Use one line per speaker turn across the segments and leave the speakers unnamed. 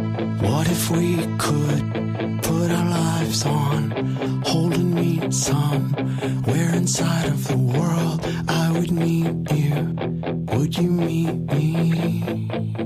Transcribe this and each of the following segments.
What if we could put our lives on hold and meet somewhere inside of the world? I would meet you. Would you meet me?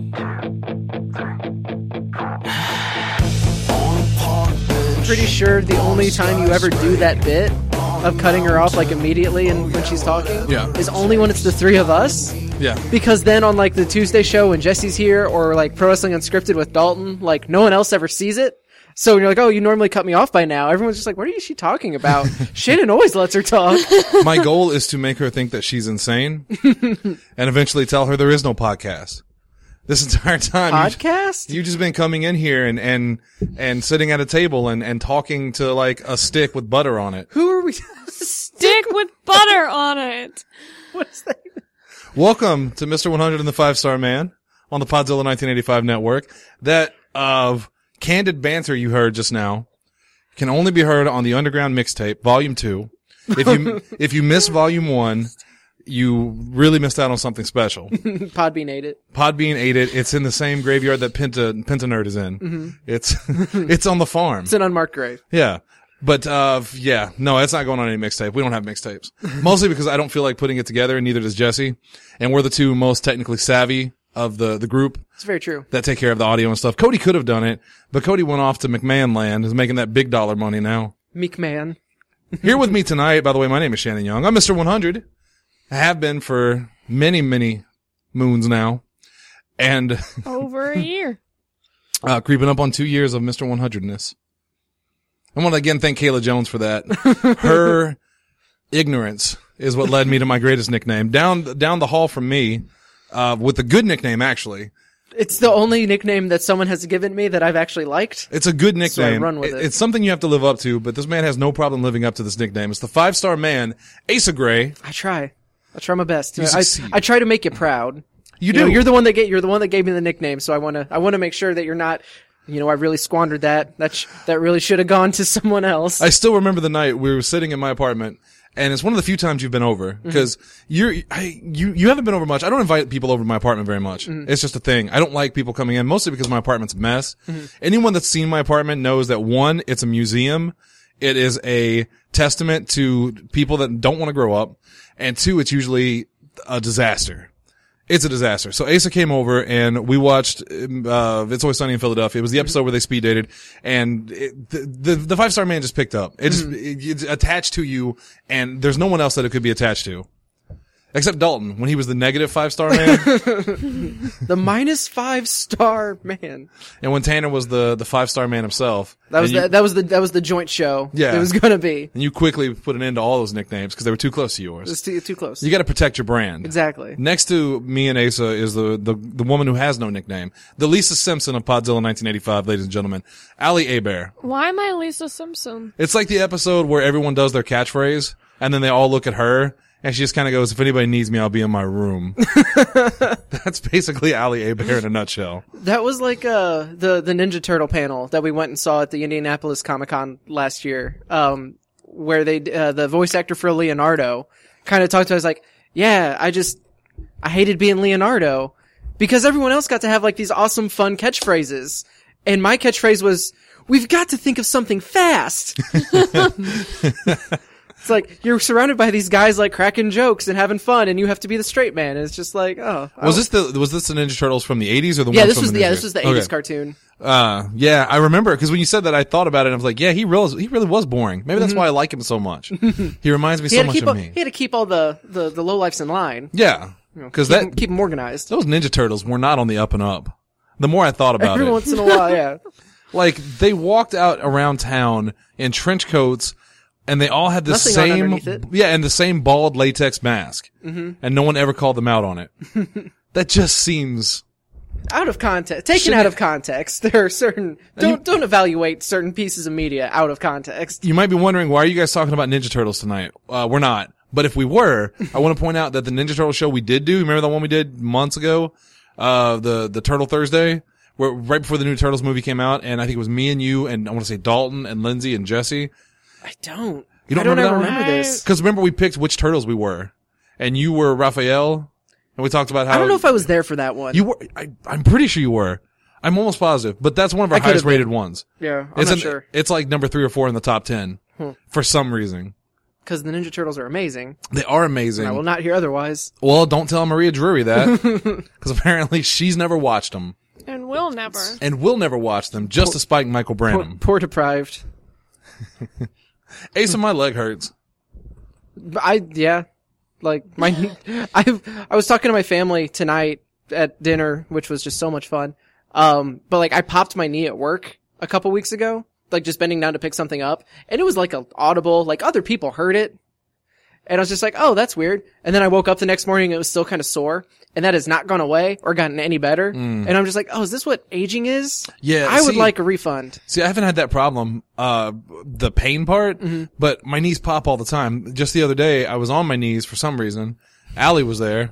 Pretty sure the only time you ever do that bit of cutting her off like immediately and when she's talking is only when it's the three of us.
Yeah.
Because then on like the Tuesday show when Jesse's here or like Pro Wrestling Unscripted with Dalton, like no one else ever sees it. So when you're like, oh, you normally cut me off by now, everyone's just like, what is she talking about? Shannon always lets her talk.
My goal is to make her think that she's insane and eventually tell her there is no podcast. This entire time,
Podcast?
you've just been coming in here and sitting at a table and talking to like a stick with butter on it.
Who are we?
Stick with butter on it.
What is that?
Welcome to Mr. 100 and the 5-Star Man on the Podzilla 1985 network. That candid banter you heard just now can only be heard on the Underground Mixtape, Volume 2. If you miss Volume 1, you really missed out on something special.
Podbean ate it.
Podbean ate it. It's in the same graveyard that Penta Nerd is in. Mm-hmm. It's on the farm.
It's an unmarked grave.
Yeah. But, yeah. No, it's not going on any mixtape. We don't have mixtapes. Mostly because I don't feel like putting it together, and neither does Jesse. And we're the two most technically savvy of the group.
It's very true.
That take care of the audio and stuff. Cody could have done it, but Cody went off to McMahon land, is making that big dollar money now.
Meek man.
Here with me tonight, by the way, my name is Shannon Young. I'm Mr. 100. I have been for many, many moons now. And
Over a year.
creeping up on 2 years of Mr. 100-ness. I want to again thank Kayla Jones for that. Her ignorance is what led me to my greatest nickname. Down the hall from me, with a good nickname, actually.
It's the only nickname that someone has given me that I've actually liked.
It's a good nickname.
So I run with it.
It's something you have to live up to, but this man has no problem living up to this nickname. It's the 5-Star Man, Asa Gray.
I try my best.
You succeed.
I try to make you proud.
You do.
Know, you're the one that gave me the nickname, so I want to make sure that you're not, I really squandered that. That really should have gone to someone else.
I still remember the night we were sitting in my apartment, and it's one of the few times you've been over, because you haven't been over much. I don't invite people over to my apartment very much. It's just a thing. I don't like people coming in, mostly because my apartment's a mess. Anyone that's seen my apartment knows that, one, it's a museum. It is a testament to people that don't want to grow up. And two, it's usually a disaster. It's a disaster. So Asa came over and we watched It's Always Sunny in Philadelphia. It was the episode where they speed dated, and the 5-Star Man just picked up. It's attached to you, and there's no one else that it could be attached to. Except Dalton, when he was the negative 5-Star Man.
The minus 5-star man.
And when Tanner was the 5-Star Man himself.
That was the joint show.
Yeah.
It was gonna be.
And you quickly put an end to all those nicknames because they were too close to yours.
It's too close.
You gotta protect your brand.
Exactly.
Next to me and Asa is the woman who has no nickname. The Lisa Simpson of Podzilla 1985, ladies and gentlemen. Allie Abear.
Why am I Lisa Simpson?
It's like the episode where everyone does their catchphrase, and then they all look at her, and she just kind of goes, if anybody needs me, I'll be in my room. That's basically Allie Abear in a nutshell.
That was like the Ninja Turtle panel that we went and saw at the Indianapolis Comic-Con last year, where they the voice actor for Leonardo kind of talked to us like, yeah, I hated being Leonardo because everyone else got to have like these awesome fun catchphrases, and my catchphrase was, we've got to think of something fast. It's like, you're surrounded by these guys like cracking jokes and having fun, and you have to be the straight man. And it's just like, oh.
Was this the Ninja Turtles from the 80s or the
yeah,
one from the
this was the 80s cartoon.
Yeah, I remember, because when you said that, I thought about it, and I was like, yeah, he really was boring. Maybe that's why I like him so much. He reminds me so much of me.
He had to keep all the lowlifes in line.
Yeah. Because
keep them organized.
Those Ninja Turtles were not on the up and up. The more I thought about
Every once in a while, yeah.
Like, they walked out around town in trench coats, and they all had the the same bald latex mask. And no one ever called them out on it. That just seems
out of context. Taken out of context. There are certain don't evaluate certain pieces of media out of context.
You might be wondering, why are you guys talking about Ninja Turtles tonight? We're not. But if we were, I want to point out that the Ninja Turtle show we did do, remember the one we did months ago? The Turtle Thursday, where right before the new Turtles movie came out, and I think it was me and you, and I want to say Dalton and Lindsay and Jesse.
I don't.
You don't remember
this?
Because remember we picked which Turtles we were, and you were Raphael, and we talked about how.
I don't know if I was there for that one.
You were. I'm pretty sure you were. I'm almost positive, but that's one of our
I could've
highest rated ones.
Yeah, I'm
It's
not sure.
It's like number 3 or 4 in the top 10 for some reason.
Because the Ninja Turtles are amazing.
They are amazing.
I will not hear otherwise.
Well, don't tell Maria Drury that, because apparently she's never watched them
And we'll never.
and will never watch them just to spite Michael Branham.
Poor deprived.
Ace, my leg hurts.
Like I was talking to my family tonight at dinner, which was just so much fun. But like I popped my knee at work a couple weeks ago, like just bending down to pick something up, and it was like a audible, like other people heard it. And I was just like, oh, that's weird. And then I woke up the next morning and it was still kind of sore. And that has not gone away or gotten any better. And I'm just like, oh, is this what aging is?
Yeah,
I would
see-
like a refund.
See, I haven't had that problem, the pain part, but my knees pop all the time. Just the other day, I was on my knees for some reason. Allie was there.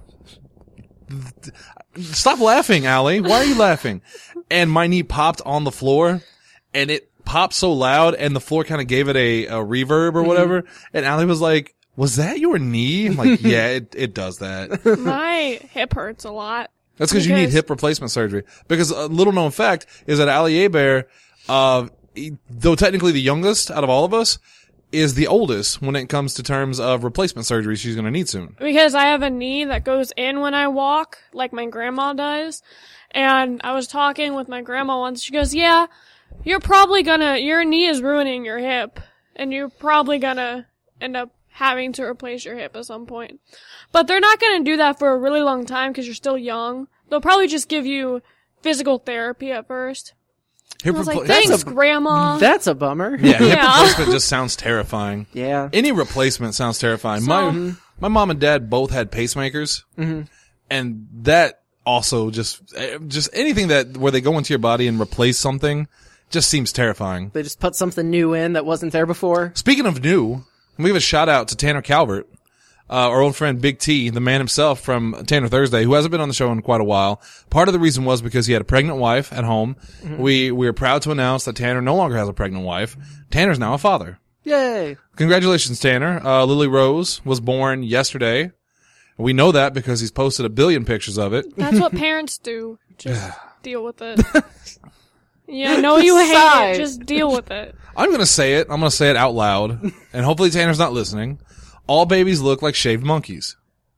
Stop laughing, Allie. Why are you laughing? And my knee popped on the floor, and it popped so loud, and the floor kind of gave it a reverb or whatever. And Allie was like, was that your knee? I'm like, yeah, it does that.
My hip hurts a lot.
That's because you need hip replacement surgery. Because a little known fact is that Allie Hebert, though technically the youngest out of all of us, is the oldest when it comes to terms of replacement surgery she's going to need soon.
Because I have a knee that goes in when I walk, like my grandma does. And I was talking with my grandma once. She goes, yeah, your knee is ruining your hip. And you're probably gonna end up having to replace your hip at some point. But they're not gonna do that for a really long time because you're still young. They'll probably just give you physical therapy at first.
Hip
I was like,
repla-
thanks, Grandma.
That's a bummer.
Yeah, hip
Yeah.
replacement just sounds terrifying.
Yeah.
Any replacement sounds terrifying. My mom and dad both had pacemakers, and that also just anything where they go into your body and replace something just seems terrifying.
They just put something new in that wasn't there before.
Speaking of new, we give a shout out to Tanner Calvert, our old friend Big T, the man himself from Tanner Thursday, who hasn't been on the show in quite a while. Part of the reason was because he had a pregnant wife at home. We are proud to announce that Tanner no longer has a pregnant wife. Tanner's now a father.
Yay.
Congratulations, Tanner. Lily Rose was born yesterday. We know that because he's posted a billion pictures of it.
That's what parents do. Just deal with it. Yeah, I know you hate
Sigh.
it. Just deal with it.
I'm going to say it. I'm going to say it out loud. And hopefully Tanner's not listening. All babies look like shaved monkeys.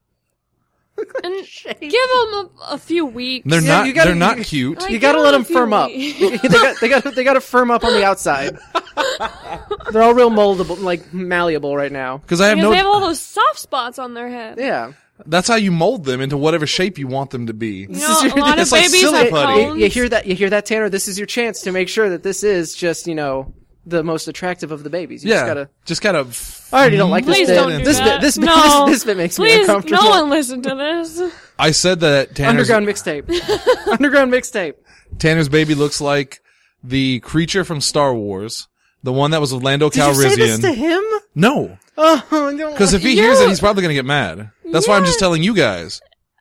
And give them a few weeks.
They're
Yeah,
they're not cute.
Like,
You gotta
give
let
them
them
a few
firm up.
weeks.
they gotta firm up on the outside. They're all real moldable, like malleable right now.
Because I have
Because they have all
no,
those soft spots on their head.
Yeah.
that's how you mold them into whatever shape you want them to be.
You know,
is
a lot of
it's like
babies
silly
have
putty.
cones.
You hear that, Tanner? This is your chance to make sure that this is just, the most attractive of the babies. You
Just gotta.
I already don't like this
Please
bit.
don't do
this
that.
bit.
No.
This bit makes me
Please,
uncomfortable.
no one listen to this.
I said that Tanner's
Underground mixtape. Underground mixtape.
Tanner's baby looks like the creature from Star Wars, the one that was with Lando
Did you say this to
Calrissian.
him?
No,
Oh, no.
because if he hears it, he's probably gonna get mad. That's why I'm just telling you guys.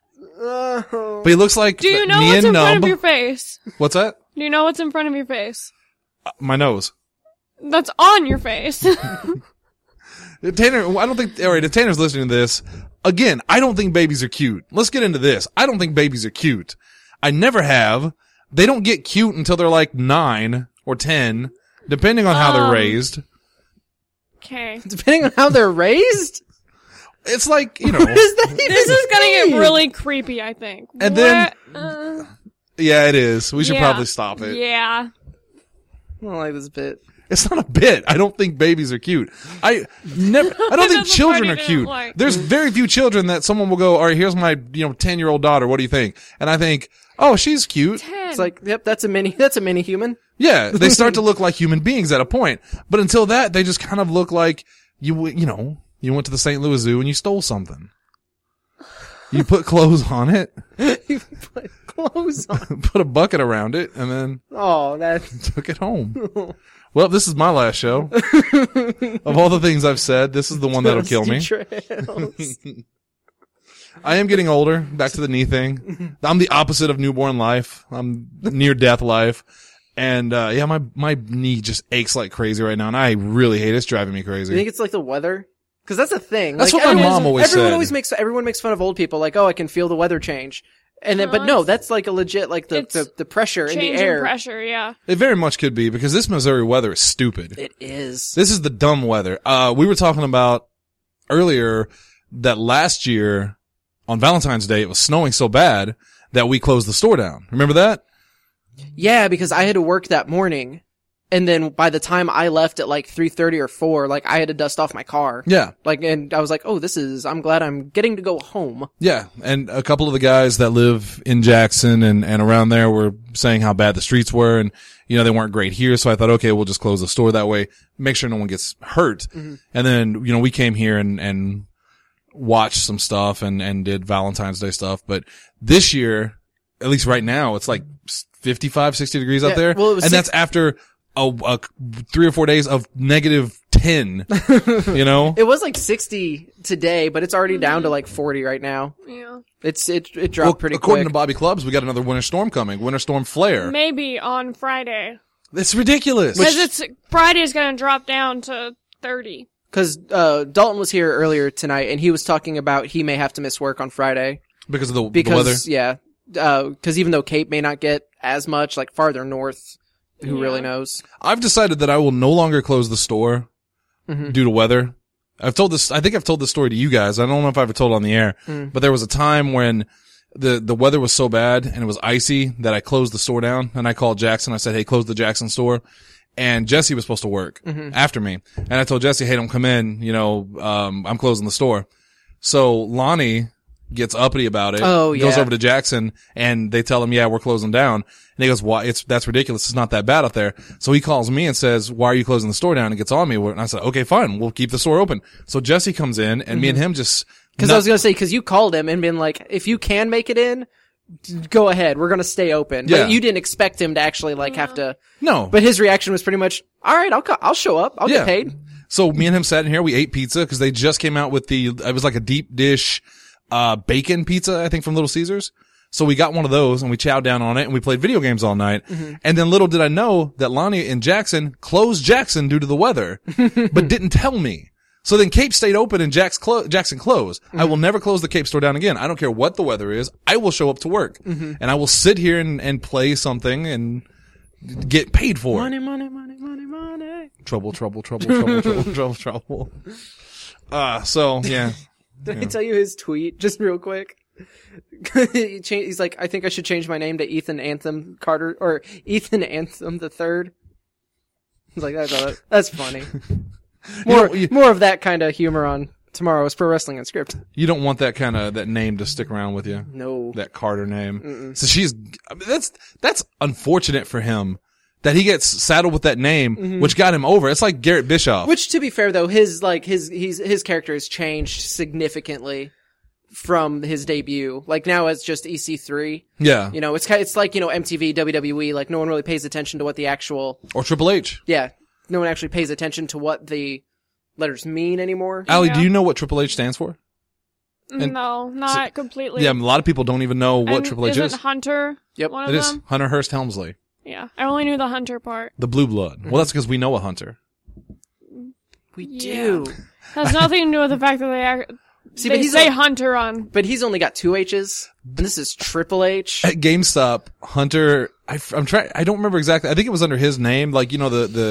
Oh.
But he looks like
Do you know
me
what's
and
in front
Numb.
of your face?
What's that?
Do you know what's in front of your face?
My nose.
That's on your face.
Tanner, I don't think, alright, if Tanner's listening to this, again, I don't think babies are cute. Let's get into this. I don't think babies are cute. I never have. They don't get cute until they're like 9 or 10, depending on how they're raised.
Okay.
Depending on how they're raised?
It's like,
What does that even
This is gonna get
mean?
really creepy, I think.
And then-
What?
yeah, it is. We should
Yeah.
probably stop it.
Yeah.
I don't like this bit.
It's not a bit. I don't think babies are cute. I don't think
That's the
children
part
are
he
cute.
didn't like.
There's very few children that someone will go, all right, here's my, 10-year-old daughter. What do you think? And I think, oh, she's cute.
It's like, yep, that's a mini human.
Yeah, they start to look like human beings at a point. But until that, they just kind of look like you went to the St. Louis Zoo and you stole something. You put clothes on it,
You put clothes on.
put a bucket around it, and then
Oh, that.
took it home. Well, this is my last show. Of all the things I've said, this is the one that'll kill me.
Trails.
I am getting older. Back to the knee thing. I'm the opposite of newborn life. I'm near death life. And, my knee just aches like crazy right now. And I really hate it. It's driving me
Do you
crazy.
think it's like the weather? Because that's a thing.
That's
Like,
what my
everyone-
mom always
everyone
said.
always makes everyone makes fun of old people. Like, oh, I can feel the weather change. And then, but no, that's like a legit, like
It's
the pressure in the
change
air.
in pressure, yeah.
It very much could be, because this Missouri weather is stupid.
It is.
This is the dumb weather. We were talking about earlier that last year on Valentine's Day, it was snowing so bad that we closed the store down. Remember that?
Yeah, because I had to work that morning. And then by the time I left at like 3:30 or 4, like I had to dust off my car.
Yeah.
Like, and I was like, oh, I'm glad I'm getting to go home.
Yeah. And a couple of the guys that live in Jackson and around there were saying how bad the streets were, and, you know, they weren't great here. So I thought, okay, we'll just close the store that way, make sure no one gets hurt. And then, you know, we came here and watched some stuff and did Valentine's Day stuff. But this year, at least right now, it's like 55, 60 degrees out there.
Well, it was
and that's after a 3 or 4 days of -10, you know?
It was like 60 today, but it's already down to like 40 right now.
Yeah.
It dropped pretty
according
quick.
to Bobby Clubs, we got another winter storm coming. Winter storm flare.
Maybe on Friday.
It's ridiculous.
Because Friday's gonna drop down to 30.
Cause, Dalton was here earlier tonight and he was talking about he may have to miss work on Friday.
Because of the
Because,
weather?
yeah. Cause even though Cape may not get as much, like farther north, who really knows?
I've decided that I will no longer close the store due to weather. I think I've told this story to you guys. I don't know if I ever told it on the air, but there was a time when the weather was so bad and it was icy that I closed the store down, and I called Jackson. I said, hey, close the Jackson store. And Jesse was supposed to work after me. And I told Jesse, hey, don't come in. You know, I'm closing the store. So Lonnie gets uppity about it.
Oh, yeah.
Goes over to Jackson and they tell him, yeah, we're closing down. And he goes, why? That's ridiculous. It's not that bad out there. So he calls me and says, why are you closing the store down? And gets on me. And I said, okay, fine. We'll keep the store open. So Jesse comes in and me and him just.
Cause I was gonna say, cause you called him and been like, if you can make it in, go ahead. We're gonna stay open.
Yeah.
But you didn't expect him to actually like have to.
No.
But his reaction was pretty much, all right, I'll show up. I'll get paid.
So me and him sat in here. We ate pizza because they just came out with it was like a deep dish, bacon pizza, I think, from Little Caesars. So we got one of those and we chowed down on it and we played video games all night. And then little did I know that Lonnie and Jackson closed Jackson due to the weather, but didn't tell me. So then Cape stayed open and Jackson closed. I will never close the Cape store down again. I don't care what the weather is. I will show up to work and I will sit here and play something and get paid for it.
Money.
Trouble. So yeah.
Did I tell you his tweet just real quick? He's like, I think I should change my name to Ethan Anthem Carter or Ethan Anthem the Third. He's like, that's funny. More of that kind of humor on tomorrow's Pro Wrestling Unscripted.
You don't want that name to stick around with you.
No.
That Carter name. So that's unfortunate for him that he gets saddled with that name, which got him over. It's like Garrett Bischoff.
Which, to be fair though, his character has changed significantly from his debut. Like now it's just EC3.
Yeah.
You know, it's like, you know, MTV, WWE, like no one really pays attention to what the actual,
Or Triple H.
yeah, no one actually pays attention to what the letters mean anymore.
Allie,
Yeah.
do you know what Triple H stands for? And-
No, not completely.
Yeah, a lot of people don't even know what
And
Triple H is.
Isn't Hunter
Yep.
one of
It is
them?
Hunter Hearst Helmsley,
Yeah, I only knew the Hunter part.
the blue blood. Well, that's because we know a Hunter.
We
Yeah.
do.
Has nothing to do with the fact that
See, but
they
he's
say
a-
Hunter on.
But he's only got 2 H's, and this is Triple H.
At GameStop, Hunter, I don't remember exactly. I think it was under his name, like, you know,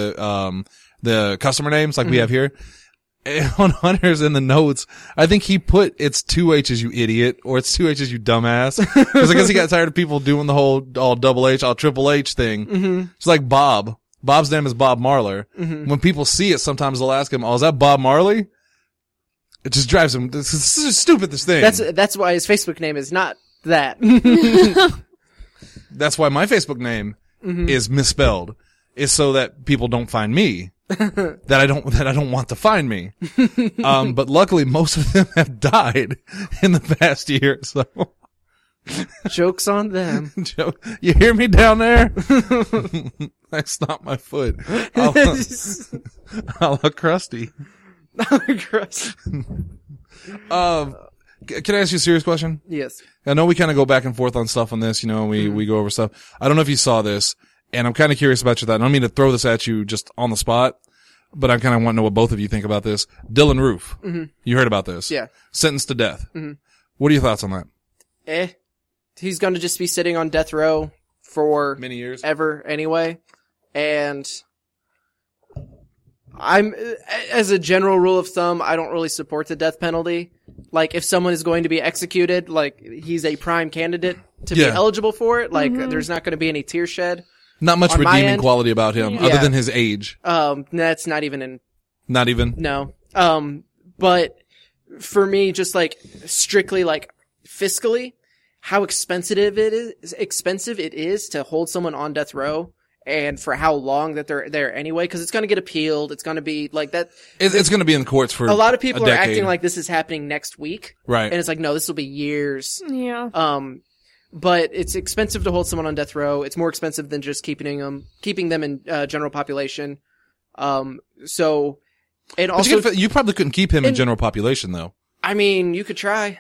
the customer names like we have here. On Hunter's in the notes, I think he put it's 2 H's, you idiot, or it's 2 H's, you dumbass. Because I guess he got tired of people doing the whole all double H, all Triple H thing. It's like Bob. Bob's name is Bob Marler. When people see it, sometimes they'll ask him, "Oh, is that Bob Marley?" It just drives him. This is stupid. This thing.
That's why his Facebook name is not that.
That's why my Facebook name is misspelled. Is so that people don't find me. that I don't want to find me. But luckily most of them have died in the past year, so.
Joke's on them.
Joe, you hear me down there? I stomped my foot. A la Krusty.
Gross.
Can I ask you a serious question?
Yes.
I know we kind of go back and forth on stuff on this, you know, we go over stuff. I don't know if you saw this, and I'm kind of curious about your thought. I don't mean to throw this at you just on the spot, but I kind of want to know what both of you think about this. Dylan Roof. You heard about this.
Yeah.
Sentenced to death. What are your thoughts on that?
he's going to just be sitting on death row for
Many years.
ever anyway. And as a general rule of thumb, I don't really support the death penalty. Like, if someone is going to be executed, like, he's a prime candidate to be
Yeah.
eligible for it. Like, there's not going to be any tear shed.
Not much
On my
redeeming
end-
quality about him,
Yeah.
other than his age.
That's not even in,
Not even.
no. But for me, just like, strictly like, fiscally, how expensive it is to hold someone on death row. And for how long that they're there anyway, because it's going to get appealed. It's going to be like that.
It's going to be in the courts for
A lot of people
a
are
decade.
acting like this is happening next week.
Right.
And it's like, no, this will be years.
Yeah.
But it's expensive to hold someone on death row. It's more expensive than just keeping them in general population. So it
But
also,
you probably couldn't keep him in
And-
general population, though.
I mean, you could try.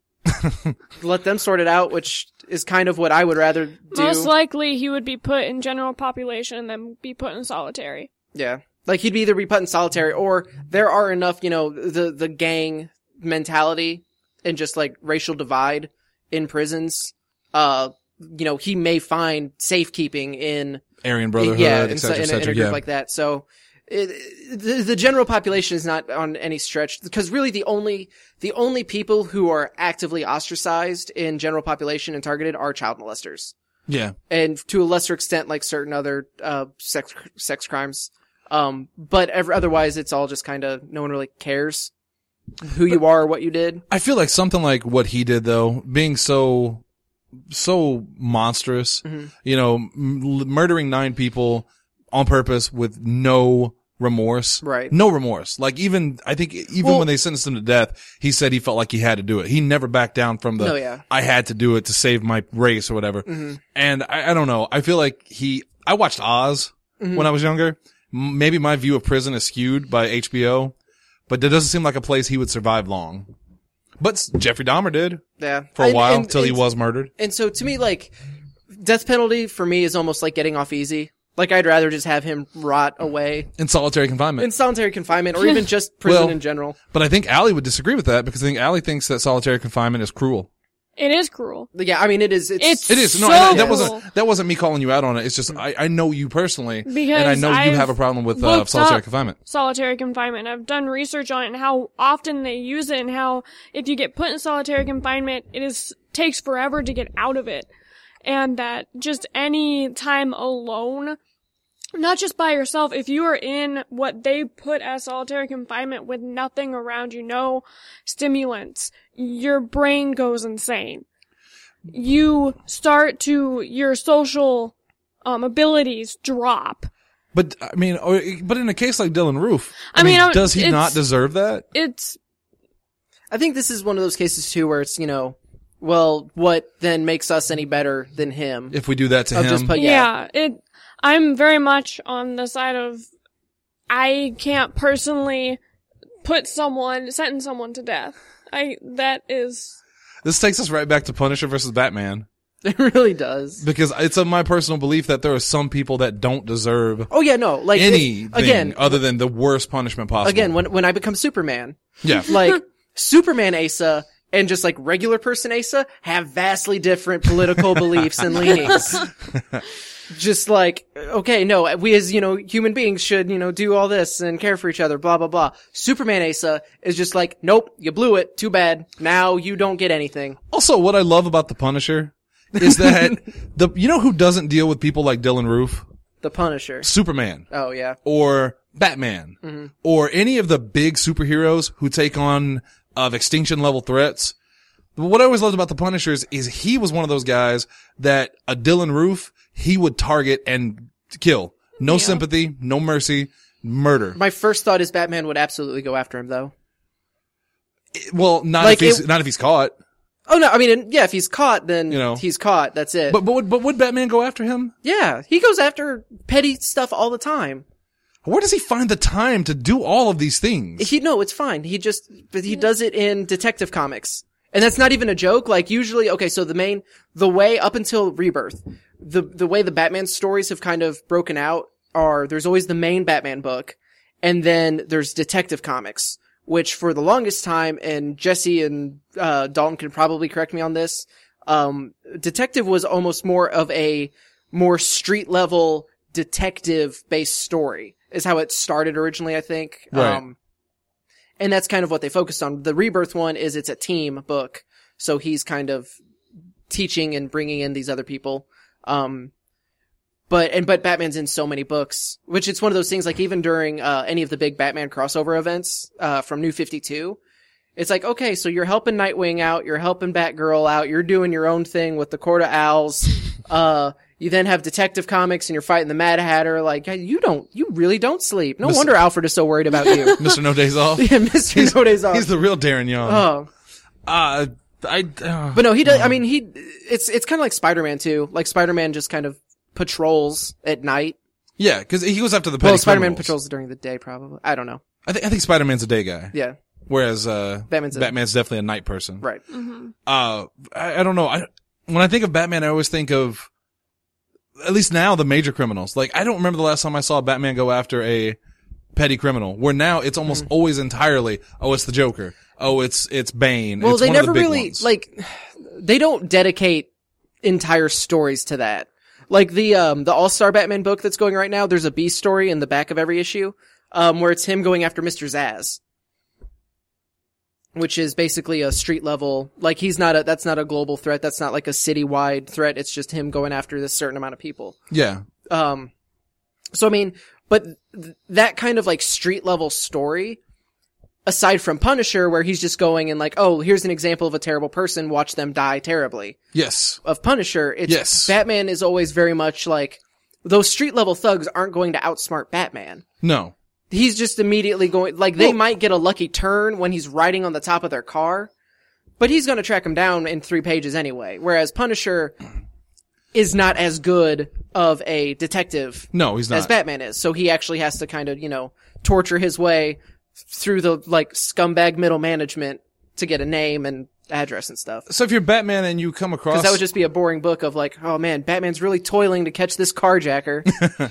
Let them sort it out, which is kind of what I would rather do.
Most likely he would be put in general population and then be put in solitary.
Yeah. Like, he'd either be put in solitary, or there are enough, the gang mentality and just like racial divide in prisons. He may find safekeeping in,
Aryan Brotherhood,
yeah,
et cetera, et
in
cetera.
a group
Yeah.
like that. So, the general population is not on any stretch, because really the only people who are actively ostracized in general population and targeted are child molesters.
Yeah.
And to a lesser extent, like certain other, sex crimes. But otherwise it's all just kind of, no one really cares who you are or what you did.
I feel like something like what he did, though, being so monstrous, murdering 9 people on purpose with no remorse.
Right.
No remorse. Like, I think
Well-
when they sentenced him to death, he said he felt like he had to do it. He never backed down from the,
No, yeah.
I had to do it to save my race or whatever. And I don't know. I feel like I watched Oz when I was younger. Maybe my view of prison is skewed by HBO, but it doesn't seem like a place he would survive long. But Jeffrey Dahmer did
Yeah.
for a while
And-
until he
and-
was murdered.
And so to me, like, death penalty for me is almost like getting off easy. Like, I'd rather just have him rot away
In solitary confinement.
in solitary confinement, or even just prison
Well-
in general.
But I think Allie would disagree with that, because I think Allie thinks that solitary confinement is cruel.
It is cruel.
Yeah, I mean, it is.
It's
It is. No,
so
and that
cruel.
wasn't me calling you out on it. It's just, I know you personally.
Because
and I know you
I've
have a problem with
looked
solitary
up
confinement.
solitary confinement. I've done research on it and how often they use it, and how if you get put in solitary confinement, takes forever to get out of it. And that just any time alone, not just by yourself, if you are in what they put as solitary confinement with nothing around you, no stimulants, your brain goes insane. Your social abilities drop.
But, I mean, but in a case like Dylan Roof,
I mean,
does he
it's-
not deserve that?
It's
I think this is one of those cases too where it's, well, what then makes us any better than him?
If we do that to
Of
him?
just put- Yeah.
I'm very much on the side of I can't personally sentence someone to death.
This takes us right back to Punisher versus Batman.
It really does.
Because it's my personal belief that there are some people that don't deserve
Oh yeah, no, like
anything
again,
other than the worst punishment possible.
again, when I become Superman,
Yeah.
like Superman Asa and just like regular person Asa have vastly different political beliefs and leanings. Just like, okay, no, we as, human beings should, do all this and care for each other, blah, blah, blah. Superman Asa is just like, nope, you blew it, too bad. Now you don't get anything.
Also, what I love about the Punisher is that who doesn't deal with people like Dylan Roof?
The Punisher.
Superman.
Oh yeah.
Or Batman. Or any of the big superheroes who take on extinction level threats. What I always loved about the Punishers is he was one of those guys that a Dylan Roof, he would target and kill. No sympathy, no mercy, murder.
My first thought is Batman would absolutely go after him though.
Well, not
Like
if he's caught.
Oh no, I mean, yeah, if he's caught, then
You know.
he's caught. That's it.
But would Batman go after him?
yeah, he goes after petty stuff all the time.
Where does he find the time to do all of these things?
No, it's fine. But he does it in Detective Comics. And that's not even a joke. Like usually, okay, so the way up until Rebirth, the way the Batman stories have kind of broken out are there's always the main Batman book, and then there's Detective Comics, which for the longest time, and Jesse and Dalton can probably correct me on this, Detective was almost more of a more street level detective based story is how it started originally, I think.
Right.
And that's kind of what they focused on. The Rebirth one is it's a team book. So he's kind of teaching and bringing in these other people. But Batman's in so many books, which it's one of those things, like even during, any of the big Batman crossover events, from New 52, it's like, okay, so you're helping Nightwing out, you're helping Batgirl out, you're doing your own thing with the Court of Owls, you then have Detective Comics and you're fighting the Mad Hatter, like, you really don't sleep. No wonder Alfred is so worried about you.
Mr. No Days Off.
Yeah, Mr. No Days Off.
He's the real Darren Young.
Oh. But no, he does, I mean, it's kind of like Spider-Man too. Like Spider-Man just kind of patrols at night.
Yeah, because he goes after the petty
Well, Spider-Man
criminals.
patrols during the day, probably. I don't know.
I think Spider-Man's a day guy.
Yeah.
Whereas,
Batman's
definitely a night person.
Right.
I don't know. When I think of Batman, I always think of, at least now, the major criminals. Like, I don't remember the last time I saw Batman go after a petty criminal, where now it's almost always entirely, it's the Joker. It's Bane.
Well,
it's
they
one of
never
the big
really,
ones.
like, they don't dedicate entire stories to that. Like the All-Star Batman book that's going right now, there's a B story in the back of every issue, where it's him going after Mr. Zsasz. Which is basically a street level, like that's not a global threat, that's not like a citywide threat, it's just him going after this certain amount of people.
Yeah.
So I mean, but that kind of like street level story, aside from Punisher, where he's just going and like, oh, here's an example of a terrible person, watch them die terribly.
Yes.
Of Punisher, it's
Yes.
Batman is always very much like, those street level thugs aren't going to outsmart Batman.
No.
He's just immediately going, like, they might get a lucky turn when he's riding on the top of their car, but he's gonna track him down in 3 pages anyway. Whereas Punisher is not as good of a detective
No, he's not.
as Batman is. So he actually has to kind of, torture his way through the, like, scumbag middle management to get a name and address and stuff.
So if you're Batman and you come across...
Because that would just be a boring book of like, oh man, Batman's really toiling to catch this carjacker.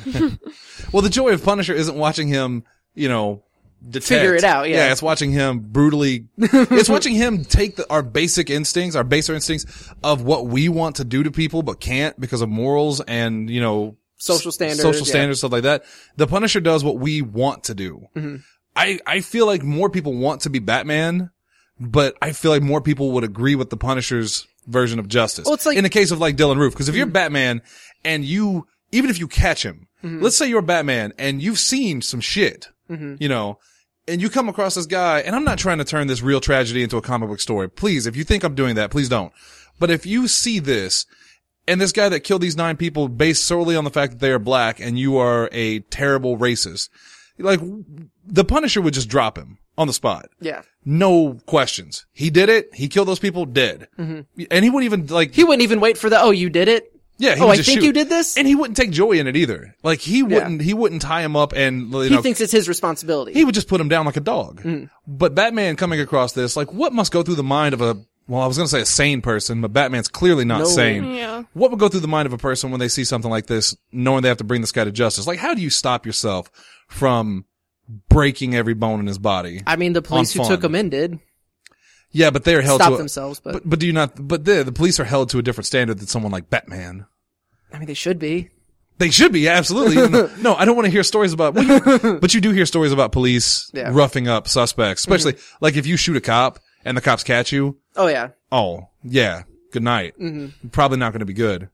Well, the joy of Punisher isn't watching him, detect.
Figure it out, yeah.
Yeah, it's watching him brutally, it's watching him take our basic instincts, our baser instincts of what we want to do to people but can't because of morals and,
Social standards.
stuff like that. The Punisher does what we want to do.
Mm-hmm.
I feel like more people want to be Batman, but I feel like more people would agree with the Punisher's version of justice.
Well, it's like-
in the case of like Dylan Roof, because if you're Batman and even if you catch him, let's say you're Batman and you've seen some shit, and you come across this guy, and I'm not trying to turn this real tragedy into a comic book story. Please, if you think I'm doing that, please don't. But if you see this, and this guy that killed these 9 people based solely on the fact that they are black and you are a terrible racist, like, the Punisher would just drop him on the spot.
Yeah.
No questions. He did it. He killed those people dead. And he wouldn't even
He wouldn't even wait for the, oh, you did it?
yeah, he
Oh,
would
I
just
think
shoot.
you did this?
And he wouldn't take joy in it either. Like, he wouldn't tie him up and,
He thinks it's his responsibility.
he would just put him down like a dog. But Batman coming across this, like, what must go through the mind of I was going to say a sane person, but Batman's clearly not
No.
sane.
Yeah.
What would go through the mind of a person when they see something like this, knowing they have to bring this guy to justice? Like, how do you stop yourself from breaking every bone in his body?
I mean, the police
on
who
fun?
took him in did
Yeah, but they're held
stop
to
themselves, but
But do you not? But the police are held to a different standard than someone like Batman.
I mean, they should be.
They should be, absolutely. No, I don't want to hear stories about, but you do hear stories about police
Yeah.
roughing up suspects, especially like if you shoot a cop and the cops catch you.
Oh yeah.
Oh, yeah. Good night. Probably not going to be good.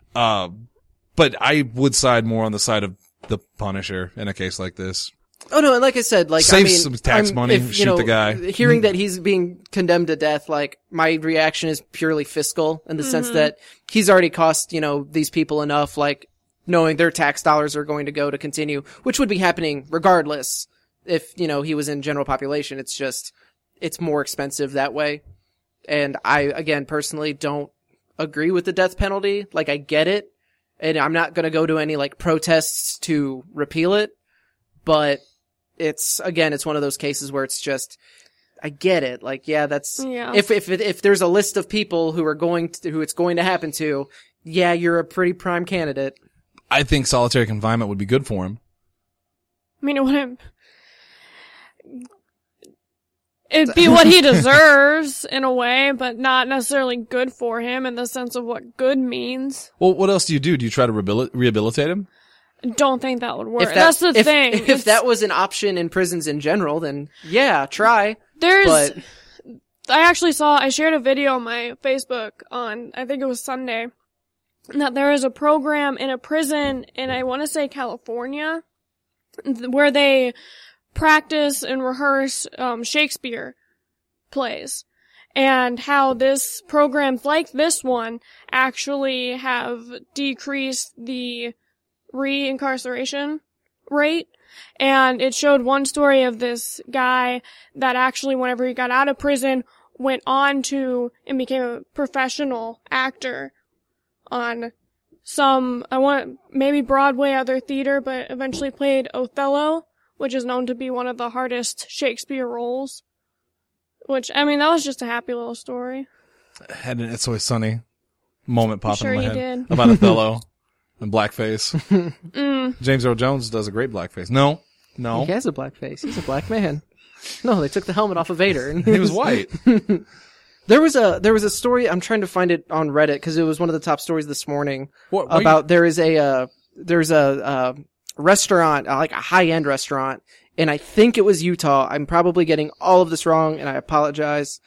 But I would side more on the side of the Punisher in a case like this.
Oh no, and like I said, like
Save
I mean,
some tax money,
if,
shoot the guy.
Hearing that he's being condemned to death, like my reaction is purely fiscal in the sense that he's already cost these people enough, like knowing their tax dollars are going to go to continue, which would be happening regardless if he was in general population. It's just it's more expensive that way, and I again personally don't agree with the death penalty. Like I get it, and I'm not going to go to any like protests to repeal it, but it's one of those cases where it's just, I get it. Like, yeah, that's,
Yeah.
if there's a list of people who it's going to happen to, yeah, you're a pretty prime candidate.
I think solitary confinement would be good for him.
I mean, it wouldn't. it'd be what he deserves in a way, but not necessarily good for him in the sense of what good means.
Well, what else do you do? Do you try to rehabilitate him?
Don't think that would work. That's the thing.
If that was an option in prisons in general, then yeah, try.
I shared a video on my Facebook on, I think it was Sunday, that there is a program in a prison in, I want to say California, where they practice and rehearse Shakespeare plays, and how this programs like this one actually have decreased the reincarceration rate. And it showed one story of this guy that actually, whenever he got out of prison, went on to and became a professional actor on maybe Broadway, other theater, but eventually played Othello, which is known to be one of the hardest Shakespeare roles. Which, I mean, that was just a happy little story.
Had an It's Always Sunny moment popping
sure
in my
you
head
did.
about Othello and blackface. James Earl Jones does a great blackface. No.
He has a black face. He's a black man. No, they took the helmet off of Vader. And
He was white.
There was a story, I'm trying to find it on Reddit because it was one of the top stories this morning there's a restaurant, like a high-end restaurant, and I think it was Utah. I'm probably getting all of this wrong and I apologize.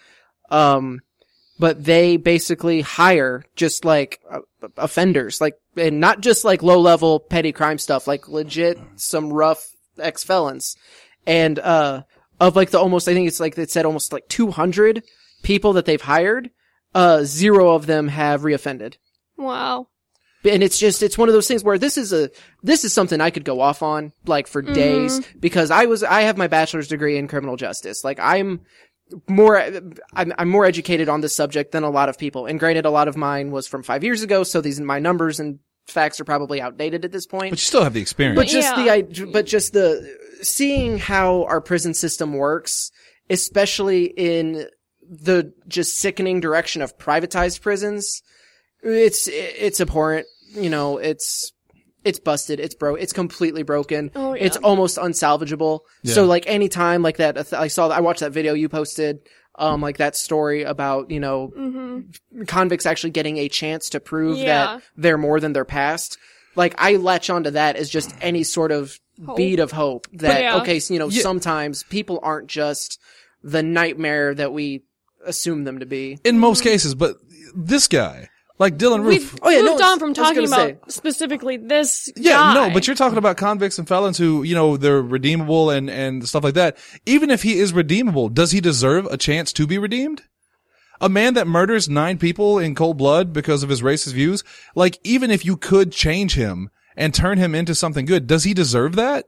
But they basically hire just like offenders, like, and not just like low-level petty crime stuff, like legit some rough ex-felons. And, of like I think it's like, it said almost like 200 people that they've hired, 0 of them have reoffended.
Wow.
And it's one of those things where this is something I could go off on, like, for days, because I have my bachelor's degree in criminal justice. Like, I'm more educated on this subject than a lot of people. And granted, a lot of mine was from 5 years ago, so my numbers and facts are probably outdated at this point.
But you still have the experience.
But just seeing how our prison system works, especially in the just sickening direction of privatized prisons, it's abhorrent. You know, it's busted. It's completely broken.
Oh, yeah.
It's almost unsalvageable.
Yeah.
So like anytime like that, I watched that video you posted, like that story about, you know, convicts actually getting a chance to prove that they're more than their past. Like, I latch onto that as just any sort of bead of hope that, okay, so, you know, sometimes people aren't just the nightmare that we assume them to be.
In most cases, but this guy, like Dylan Roof.
We've moved on from talking about specifically this guy.
Yeah, no, but you're talking about convicts and felons who, you know, they're redeemable and stuff like that. Even if he is redeemable, does he deserve a chance to be redeemed? A man that murders 9 people in cold blood because of his racist views, like, even if you could change him and turn him into something good, does he deserve that?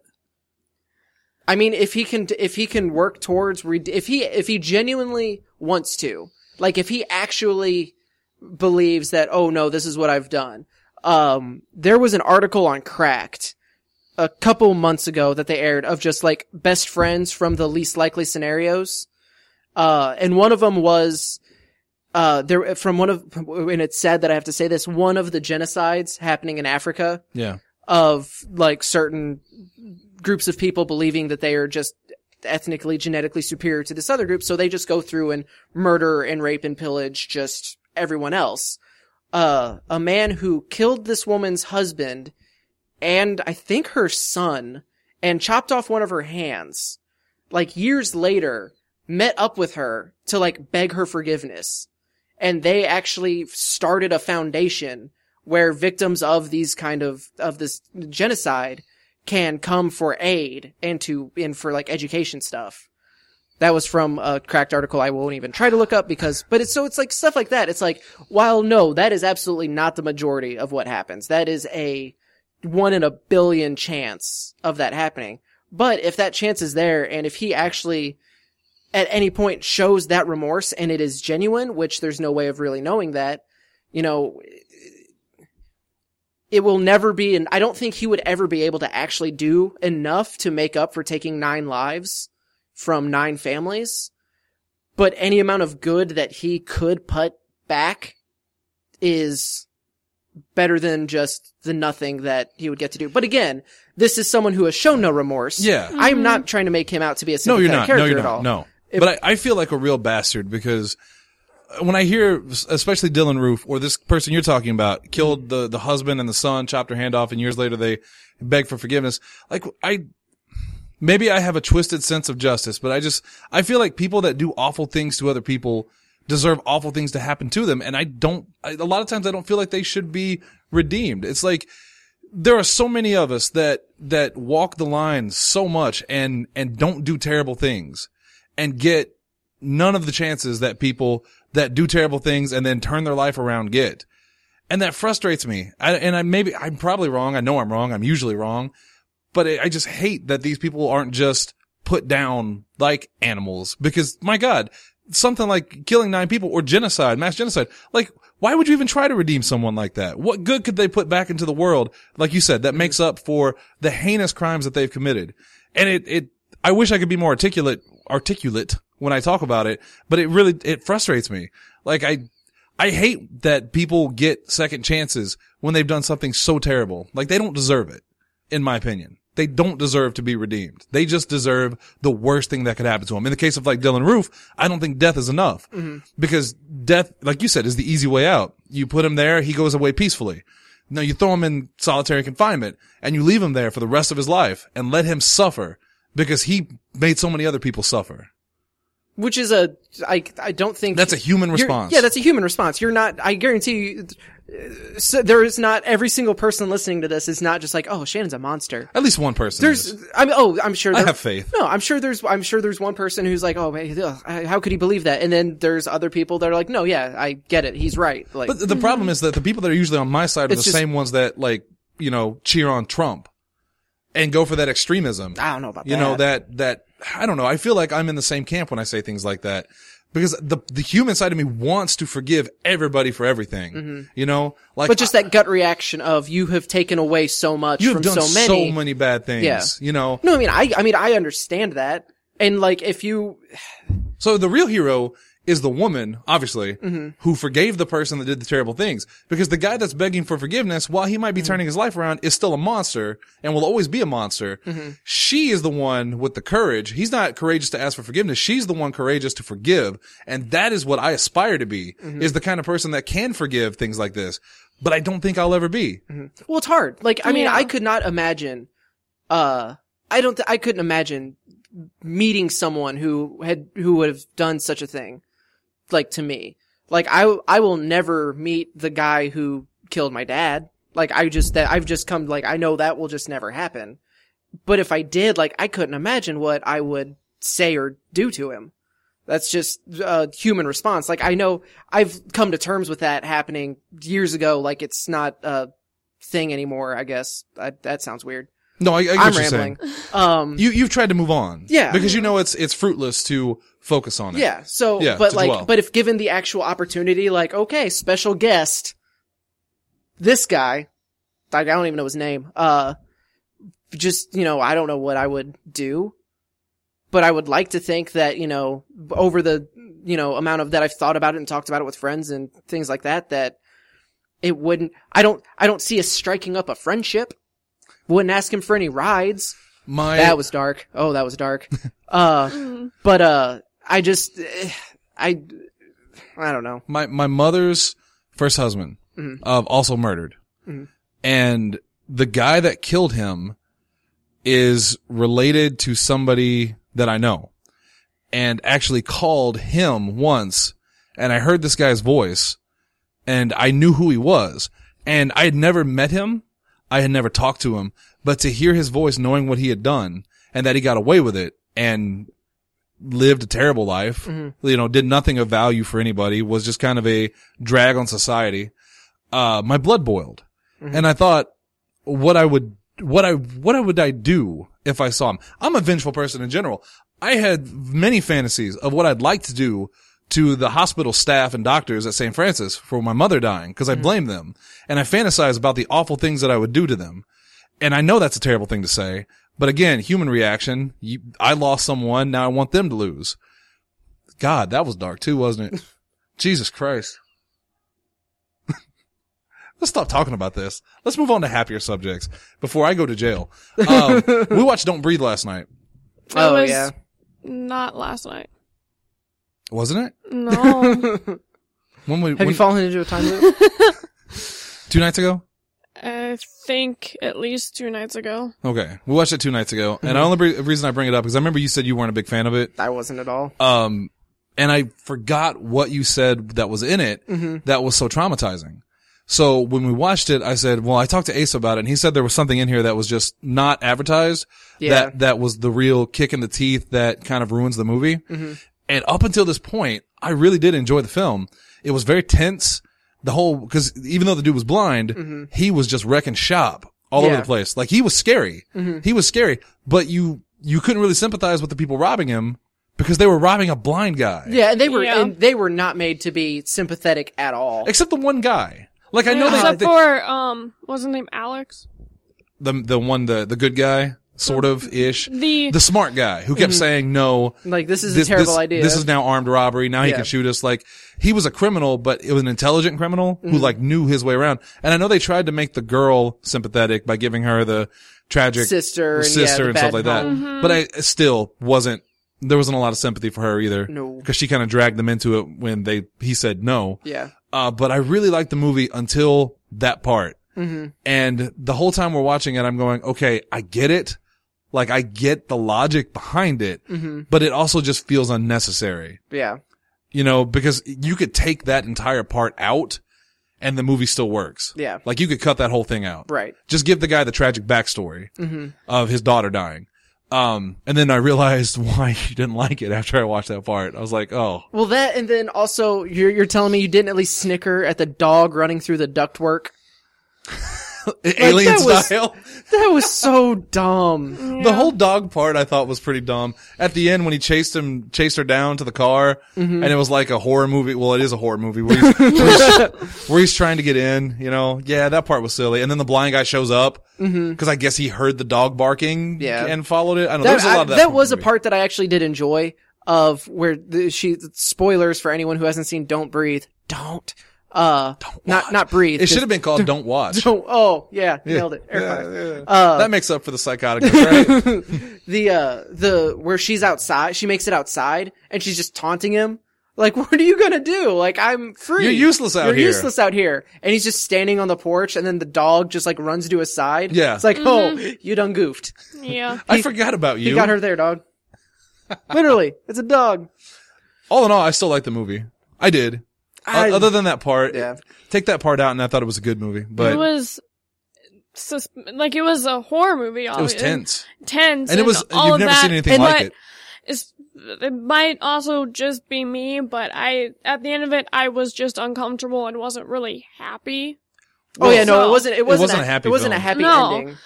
I mean, if he can work towards, if he genuinely wants to, like, if he actually believes that, oh no, this is what I've done. There was an article on Cracked a couple months ago that they aired of just like best friends from the least likely scenarios. And one of them was, and it's sad that I have to say this, one of the genocides happening in Africa.
Yeah.
Of like certain groups of people believing that they are just ethnically, genetically superior to this other group. So they just go through and murder and rape and pillage just everyone else. A man who killed this woman's husband and I think her son and chopped off one of her hands, like years later, met up with her to like beg her forgiveness. And they actually started a foundation where victims of these of this genocide can come for aid and for like education stuff. That was from a Cracked article I won't even try to look up but it's like stuff like that. It's like, while no, that is absolutely not the majority of what happens. That is a 1 in a billion chance of that happening. But if that chance is there, and if he actually at any point shows that remorse and it is genuine, which there's no way of really knowing that, you know, it will never be, and I don't think he would ever be able to actually do enough to make up for taking 9 lives from 9 families. But any amount of good that he could put back is better than just the nothing that he would get to do. But again, this is someone who has shown no remorse.
Yeah.
I'm not trying to make him out to be a sympathetic character at all.
No. But I feel like a real bastard because when I hear, especially Dylan Roof or this person you're talking about, killed the husband and the son, chopped her hand off, and years later they beg for forgiveness. Like, maybe I have a twisted sense of justice, but I feel like people that do awful things to other people deserve awful things to happen to them. And a lot of times I don't feel like they should be redeemed. It's like, there are so many of us that walk the line so much and don't do terrible things and get none of the chances that people that do terrible things and then turn their life around get. And that frustrates me. I'm probably wrong. I know I'm wrong. I'm usually wrong. But I just hate that these people aren't just put down like animals because, my God, something like killing 9 people or genocide, mass genocide, like, why would you even try to redeem someone like that? What good could they put back into the world, like you said, that makes up for the heinous crimes that they've committed? And I wish I could be more articulate when I talk about it, but it frustrates me. Like, I hate that people get second chances when they've done something so terrible. Like, they don't deserve it, in my opinion. They don't deserve to be redeemed. They just deserve the worst thing that could happen to them. In the case of like Dylan Roof, I don't think death is enough because death, like you said, is the easy way out. You put him there, he goes away peacefully. No, you throw him in solitary confinement and you leave him there for the rest of his life and let him suffer because he made so many other people suffer.
Which is I don't think
that's a human response.
Yeah, that's a human response. You're not, I guarantee you, so there is not every single person listening to this is not just like, oh, Shannon's a monster.
At least one person.
I'm sure.
I have faith.
No, I'm sure there's one person who's like, oh, man, how could he believe that? And then there's other people that are like, no, yeah, I get it. He's right. Like,
but the problem is that the people that are usually on my side are the same ones that like, cheer on Trump and go for that extremism.
I don't know about that.
That I don't know. I feel like I'm in the same camp when I say things like that. Because the human side of me wants to forgive everybody for everything, but
just that gut reaction of you have taken away so much
you have
from
done
so
many bad things,
No, I mean, I understand that. And like,
so the real hero is the woman, obviously, who forgave the person that did the terrible things. Because the guy that's begging for forgiveness, while he might be turning his life around, is still a monster and will always be a monster. She is the one with the courage. He's not courageous to ask for forgiveness. She's the one courageous to forgive. And that is what I aspire to be, is the kind of person that can forgive things like this. But I don't think I'll ever be.
Well, it's hard. Like, I mean, I could not imagine, I couldn't imagine meeting someone who would have done such a thing. Like, to me, like, I will never meet the guy who killed my dad. Like, I've just come, like, I know that will just never happen. But if I did, like, I couldn't imagine what I would say or do to him. That's just a human response. Like, I know I've come to terms with that happening years ago. Like, it's not a thing anymore, I guess. That sounds weird.
No, I get
I'm
what you're
rambling.
saying. You've tried to move on.
Yeah.
Because it's fruitless to focus on it.
Yeah. So,
yeah,
but if given the actual opportunity, like, okay, special guest, this guy, like, I don't even know his name, just, I don't know what I would do, but I would like to think that, over the, amount of that I've thought about it and talked about it with friends and things like that, that it wouldn't, I don't see us striking up a friendship. Wouldn't ask him for any rides. That was dark. Oh, that was dark. But, I don't know.
My mother's first husband, also murdered. And the guy that killed him is related to somebody that I know and actually called him once. And I heard this guy's voice and I knew who he was, and I had never met him. I had never talked to him, but to hear his voice, knowing what he had done and that he got away with it and lived a terrible life, did nothing of value for anybody, was just kind of a drag on society. My blood boiled. And I thought, what would I do if I saw him? I'm a vengeful person in general. I had many fantasies of what I'd like to do to the hospital staff and doctors at St. Francis for my mother dying, because I blame them. And I fantasize about the awful things that I would do to them. And I know that's a terrible thing to say, but again, human reaction. I lost someone, now I want them to lose. God, that was dark too, wasn't it? Jesus Christ. Let's stop talking about this. Let's move on to happier subjects before I go to jail. We watched Don't Breathe last night.
Oh, yeah.
Not last night.
Wasn't it?
No.
Have you fallen into a time loop?
2 nights ago?
I think at least 2 nights ago.
Okay. We watched it 2 nights ago. And the only reason I bring it up is I remember you said you weren't a big fan of it.
I wasn't at all.
And I forgot what you said that was in it that was so traumatizing. So when we watched it, I said, well, I talked to Ace about it, and he said there was something in here that was just not advertised.
Yeah.
That was the real kick in the teeth that kind of ruins the movie. And up until this point, I really did enjoy the film. It was very tense. Because even though the dude was blind, he was just wrecking shop all over the place. Like, he was scary. He was scary. But you couldn't really sympathize with the people robbing him because they were robbing a blind guy.
Yeah, and they were not made to be sympathetic at all.
Except the one guy. Like, I know
Except for, what's his name, Alex?
The good guy, sort of, ish. The smart guy who kept saying no.
Like, this is a terrible idea.
This is now armed robbery. Now he can shoot us. Like, he was a criminal, but it was an intelligent criminal who, like, knew his way around. And I know they tried to make the girl sympathetic by giving her the tragic
sister and
stuff like that. But I still there wasn't a lot of sympathy for her either.
No.
Because she kind of dragged them into it when he said no.
Yeah.
But I really liked the movie until that part. And the whole time we're watching it, I'm going, okay, I get it. Like, I get the logic behind it, but it also just feels unnecessary.
Yeah.
You know, because you could take that entire part out and the movie still works.
Yeah.
Like, you could cut that whole thing out.
Right.
Just give the guy the tragic backstory of his daughter dying. And then I realized why you didn't like it after I watched that part. I was like, oh.
Well, that, and then also, you're telling me you didn't at least snicker at the dog running through the ductwork?
Alien style.
That was so dumb.
The whole dog part I thought was pretty dumb. At the end when he chased her down to the car, and it was like a horror movie. Well, it is a horror movie where he's trying to get in, you know. Yeah, that part was silly. And then the blind guy shows up because I guess he heard the dog barking and followed it. I know there's a lot of that.
That was a part that I actually did enjoy of where spoilers for anyone who hasn't seen Don't Breathe. Don't not breathe.
It should have been called Don't Watch.
Nailed it.
That makes up for the psychotic, right?
The where she's outside, she makes it outside and she's just taunting him. Like, what are you gonna do? Like, I'm free.
You're useless out here.
You're useless out here. And he's just standing on the porch and then the dog just like runs to his side.
Yeah.
It's like, oh, you done goofed.
Yeah.
I forgot about you.
You got her there, dog. Literally. It's a dog.
All in all, I still like the movie. I did. Other than that part, take that part out, and I thought it was a good movie. But
it was it was a horror movie. Obviously.
It was
tense,
and it was. You've never seen anything like it.
It might also just be me, but at the end of it, I was just uncomfortable and wasn't really happy.
Oh yeah, no, it wasn't a happy. It wasn't
film.
a happy ending.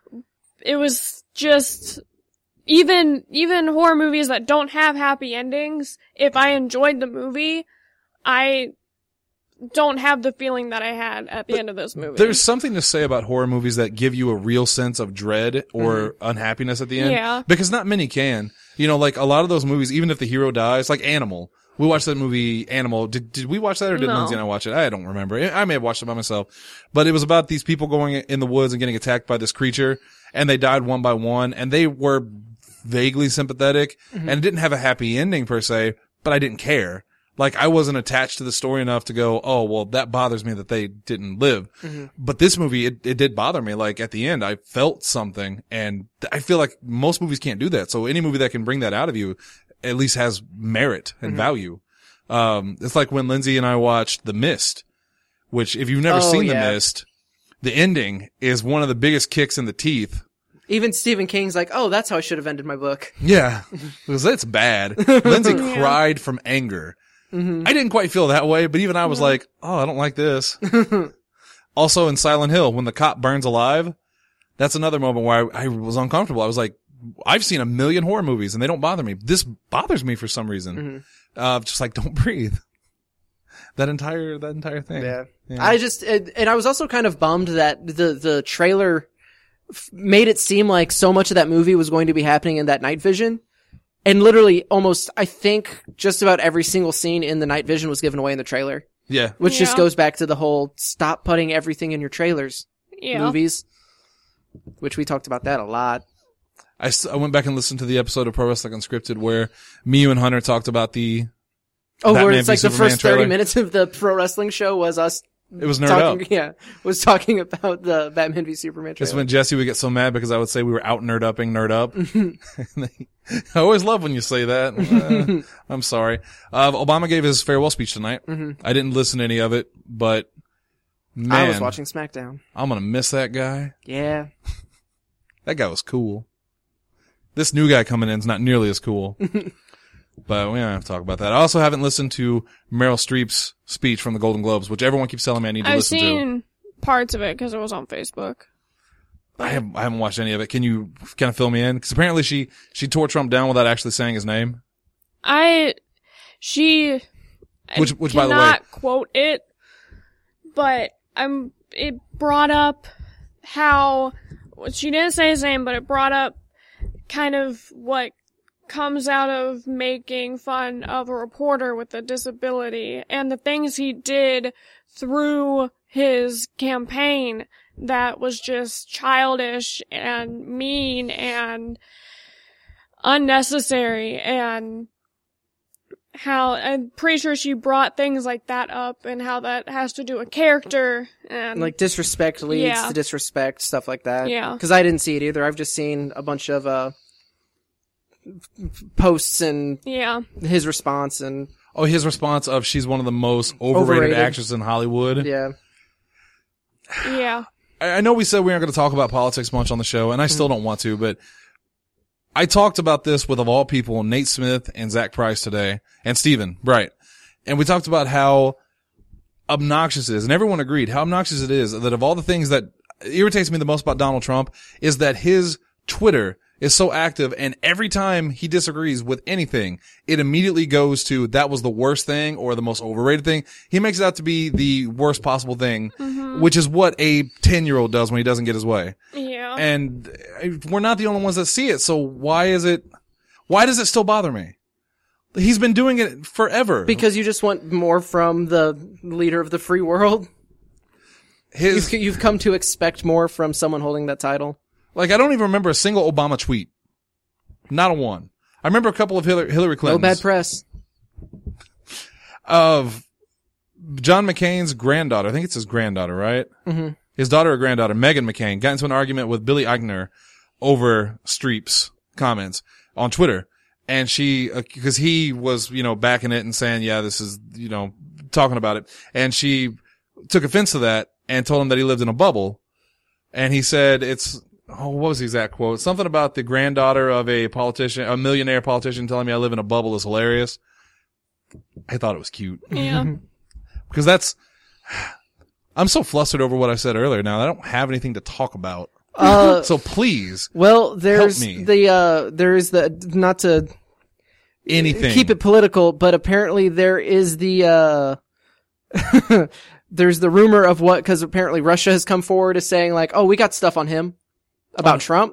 It was just. Even horror movies that don't have happy endings, if I enjoyed the movie, I don't have the feeling that I had at the end of this movie.
There's something to say about horror movies that give you a real sense of dread or unhappiness at the end.
Yeah.
Because not many can. You know, like a lot of those movies, even if the hero dies, like Animal. We watched that movie, Animal. Did we watch that or did Lindsay and I watch it? I don't remember. I may have watched it by myself. But it was about these people going in the woods and getting attacked by this creature, and they died one by one, and they were vaguely sympathetic, and it didn't have a happy ending per se, but I didn't care. Like, I wasn't attached to the story enough to go, oh, well, that bothers me that they didn't live. But this movie, it did bother me. Like, at the end, I felt something, and I feel like most movies can't do that. So any movie that can bring that out of you at least has merit and value. It's like when Lindsay and I watched The Mist, which if you've never seen The Mist, the ending is one of the biggest kicks in the teeth.
Even Stephen King's like, oh, that's how I should have ended my book.
Yeah, because it's bad. Lindsay cried from anger. I didn't quite feel that way, but even I was like, oh, I don't like this. Also in Silent Hill, when the cop burns alive, that's another moment where I was uncomfortable. I was like, I've seen a million horror movies and they don't bother me. This bothers me for some reason. Just like, Don't Breathe. That entire thing.
Yeah. And I was also kind of bummed that the trailer made it seem like so much of that movie was going to be happening in that night vision. And literally almost, I think, just about every single scene in the night vision was given away in the trailer.
Yeah.
Which just goes back to the whole stop putting everything in your trailers. Movies. Which we talked about that a lot.
I went back and listened to the episode of Pro Wrestling Unscripted where Miyu and Hunter talked about the
Oh, where
Batman
it's
v
like the
Superman
first 30
trailer.
minutes of the pro wrestling show was us
It was Nerd
talking,
Up.
yeah, was talking about the Batman v Superman
Just
trailer.
when Jesse would get so mad because I would say we were out nerd-upping Nerd Up. I always love when you say that. I'm sorry. Obama gave his farewell speech tonight. I didn't listen to any of it, but man,
I was watching SmackDown.
I'm gonna miss that guy.
Yeah.
That guy was cool. This new guy coming in is not nearly as cool. But we don't have to talk about that. I also haven't listened to Meryl Streep's speech from the Golden Globes, which everyone keeps telling me I need to
I've
listen to.
seen parts of it because it was on Facebook.
I haven't watched any of it. Can you kind of fill me in? Because apparently she tore Trump down without actually saying his name.
She
Which by the way,
cannot quote it, but it brought up how, she didn't say his name, but it brought up kind of what comes out of making fun of a reporter with a disability and the things he did through his campaign that was just childish and mean and unnecessary, and how I'm pretty sure she brought things like that up and how that has to do with character and
Like disrespect leads
Yeah.
to disrespect, stuff like that.
Yeah.
Because I didn't see it either. I've just seen a bunch of posts and
yeah.
his response, and
his response of she's one of the most overrated actresses in Hollywood.
yeah.
Yeah.
I know we said we aren't going to talk about politics much on the show, and I still don't want to, but I talked about this with, of all people, Nate Smith and Zach Price today, and Steven Bright. And we talked about how obnoxious it is, and everyone agreed how obnoxious it is that of all the things that irritates me the most about Donald Trump is that his Twitter is so active, and every time he disagrees with anything, it immediately goes to that was the worst thing or the most overrated thing. He makes it out to be the worst possible thing, which is what a 10-year-old does when he doesn't get his way.
Yeah.
And we're not the only ones that see it, so why does it still bother me? He's been doing it forever.
Because you just want more from the leader of the free world. You've come to expect more from someone holding that title.
Like, I don't even remember a single Obama tweet. Not a one. I remember a couple of Hillary Clinton's.
No bad press.
Of John McCain's granddaughter. I think it's his granddaughter, right? Mm-hmm. His daughter or granddaughter, Meghan McCain, got into an argument with Billy Eichner over Streep's comments on Twitter. And she, because he was, backing it and saying, yeah, this is, talking about it. And she took offense to that and told him that he lived in a bubble. And he said what was the exact quote? Something about the granddaughter of a millionaire politician telling me I live in a bubble is hilarious. I thought it was cute.
Yeah.
Because I'm so flustered over what I said earlier now. I don't have anything to talk about. So please.
Well, there's
Help me.
not to
Anything.
keep it political, but apparently there is there's the rumor of because apparently Russia has come forward as saying like, oh, we got stuff on him about Trump.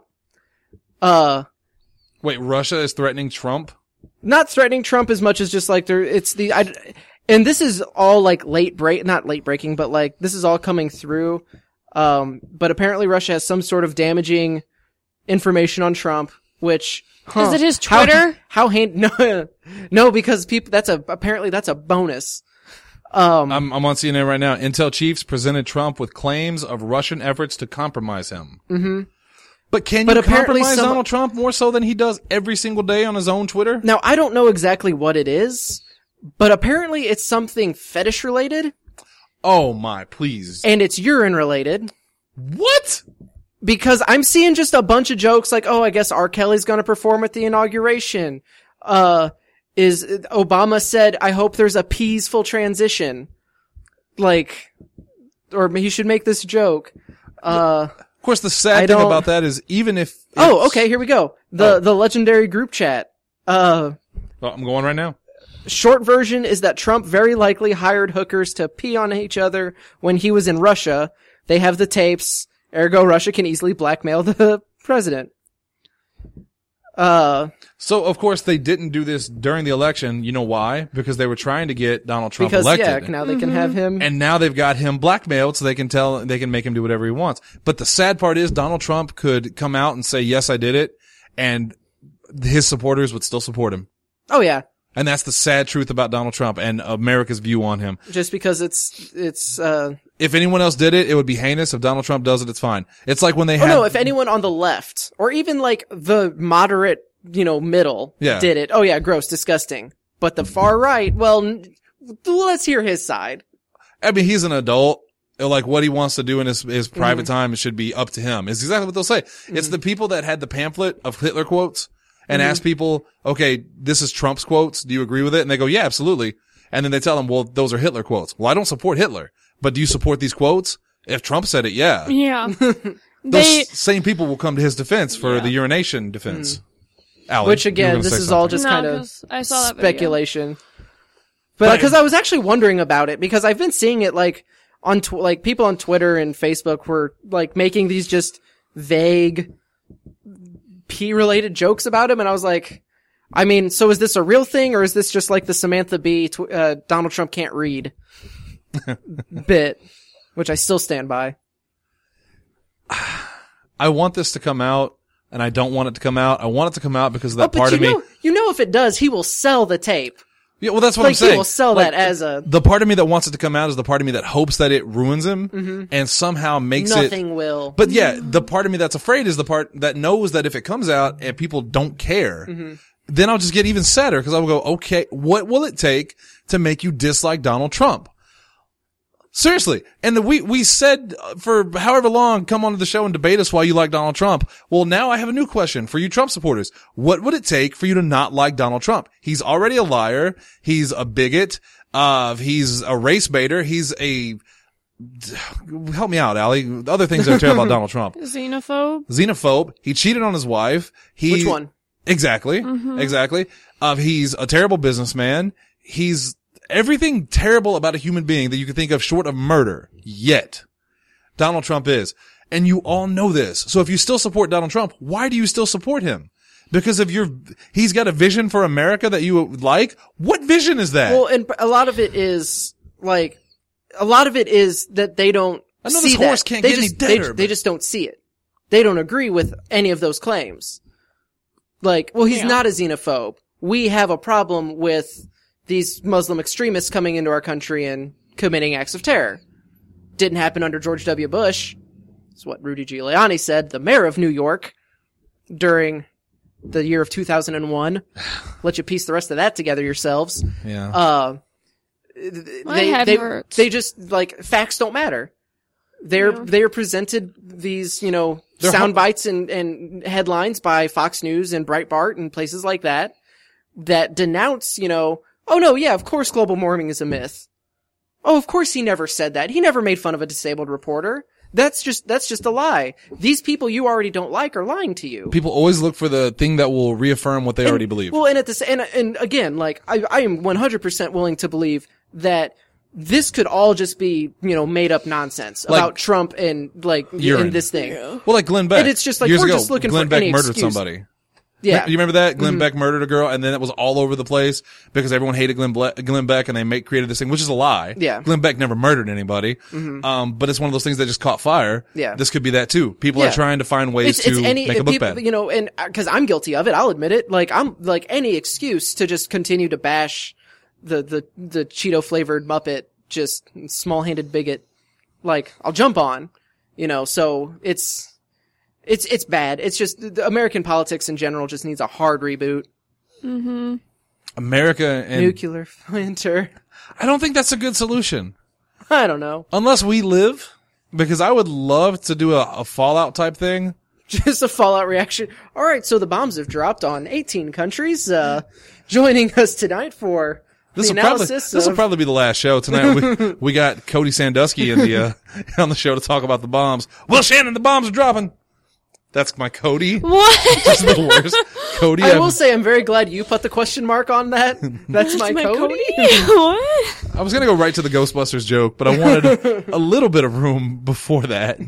Wait, Russia is threatening Trump?
Not threatening Trump as much as just like and this is all like not late breaking, but like this is all coming through. But apparently Russia has some sort of damaging information on Trump, which,
Is it his Twitter?
No, because apparently that's a bonus.
I'm on CNN right now. Intel chiefs presented Trump with claims of Russian efforts to compromise him. Mm-hmm. But can you
apparently
compromise Donald Trump more so than he does every single day on his own Twitter?
Now, I don't know exactly what it is, but apparently it's something fetish related.
Oh my, please.
And it's urine related.
What?
Because I'm seeing just a bunch of jokes like, oh, I guess R. Kelly's gonna perform at the inauguration. Obama said, I hope there's a peaceful transition. Like, or he should make this joke.
Of course, the sad thing about that is even if
Oh, okay, here we go. The legendary group chat.
Well, I'm going right now.
Short version is that Trump very likely hired hookers to pee on each other when he was in Russia. They have the tapes, ergo Russia can easily blackmail the president.
So, of course, they didn't do this during the election. You know why? Because they were trying to get Donald Trump elected.
Yeah, now they can have him.
And now they've got him blackmailed so they can make him do whatever he wants. But the sad part is Donald Trump could come out and say, yes, I did it. And his supporters would still support him.
Oh yeah.
And that's the sad truth about Donald Trump and America's view on him.
Just because it's
If anyone else did it, it would be heinous. If Donald Trump does it, it's fine. It's like when they
oh no, if anyone on the left or even like the moderate, middle did it. Oh yeah, gross, disgusting. But the far right, well, let's hear his side.
I mean, he's an adult. Like what he wants to do in his private time, it should be up to him. It's exactly what they'll say. It's the people that had the pamphlet of Hitler quotes and ask people, okay, this is Trump's quotes. Do you agree with it? And they go, yeah, absolutely. And then they tell them, well, those are Hitler quotes. Well, I don't support Hitler, but do you support these quotes? If Trump said it, yeah.
Yeah.
Those same people will come to his defense for the urination defense. Allie,
Which again, this is all just
No,
kind of
'cause I saw that video.
speculation. But because I was actually wondering about it, because I've been seeing it like on like people on Twitter and Facebook were like making these just vague P-related jokes about him, and I was like, I mean, so is this a real thing, or is this just like the Samantha Bee Donald Trump can't read bit, which I still stand by.
I want this to come out, and I don't want it to come out. I want it to come out because of that part of me.
You know, if it does, he will sell the tape.
Yeah, well, that's what I'm saying.
He will sell that as a...
The part of me that wants it to come out is the part of me that hopes that it ruins him and somehow makes
Nothing will.
But yeah, the part of me that's afraid is the part that knows that if it comes out and people don't care, then I'll just get even sadder because I'll go, okay, what will it take to make you dislike Donald Trump? Seriously. And we said for however long, come onto the show and debate us why you like Donald Trump. Well, now I have a new question for you Trump supporters. What would it take for you to not like Donald Trump? He's already a liar. He's a bigot. He's a race baiter. He's a, help me out, Allie. Other things that are terrible about Donald Trump.
Xenophobe.
He cheated on his wife.
Which one?
Exactly. Exactly. He's a terrible businessman. He's everything terrible about a human being that you can think of short of murder, yet Donald Trump is. And you all know this. So if you still support Donald Trump, why do you still support him? Because of he's got a vision for America that you like? What vision is that?
Well, and a lot of it is that they don't
I know
see
this horse
that.
can't get any deader.
They just don't see it. They don't agree with any of those claims. Like, well, he's not a xenophobe. We have a problem with these Muslim extremists coming into our country and committing acts of terror. Didn't happen under George W. Bush. That's what Rudy Giuliani said, the mayor of New York, during the year of 2001. Let you piece the rest of that together yourselves.
Yeah.
They just, like, facts don't matter. They're presented these, sound bites and headlines by Fox News and Breitbart and places like that denounce, oh no, yeah, of course global warming is a myth. Oh, of course he never said that. He never made fun of a disabled reporter. That's just a lie. These people you already don't like are lying to you.
People always look for the thing that will reaffirm what they already believe.
Well, and again, like, I am 100% willing to believe that this could all just be, made up nonsense about Trump and, like, in this thing.
Yeah. Well, like Glenn Beck.
And it's just like,
years
we're
ago,
just looking
Glenn
for
Beck
any
murdered
excuse.
somebody.
Yeah.
You remember that? Glenn Beck murdered a girl, and then it was all over the place because everyone hated Glenn Beck, and they created this thing, which is a lie.
Yeah.
Glenn Beck never murdered anybody. But it's one of those things that just caught fire.
Yeah.
This could be that too. People are trying to find ways to make it look bad.
And because I'm guilty of it, I'll admit it. Like, I'm like any excuse to just continue to bash the Cheeto flavored Muppet, just small-handed bigot. Like, I'll jump on, so it's bad. It's just the American politics in general just needs a hard reboot.
America and
nuclear winter.
I don't think that's a good solution.
I don't know.
Unless we live, because I would love to do a Fallout type thing.
Just a Fallout reaction. All right, so the bombs have dropped on 18 countries. Joining us tonight for
This
the analysis.
will probably be the last show tonight. We got Cody Sandusky in the on the show to talk about the bombs. Well, Shannon, the bombs are dropping. That's my Cody.
What?
That's the worst. Cody.
I will say I'm very glad you put the question mark on that. That's my Cody.
What?
I was gonna go right to the Ghostbusters joke, but I wanted a little bit of room before that.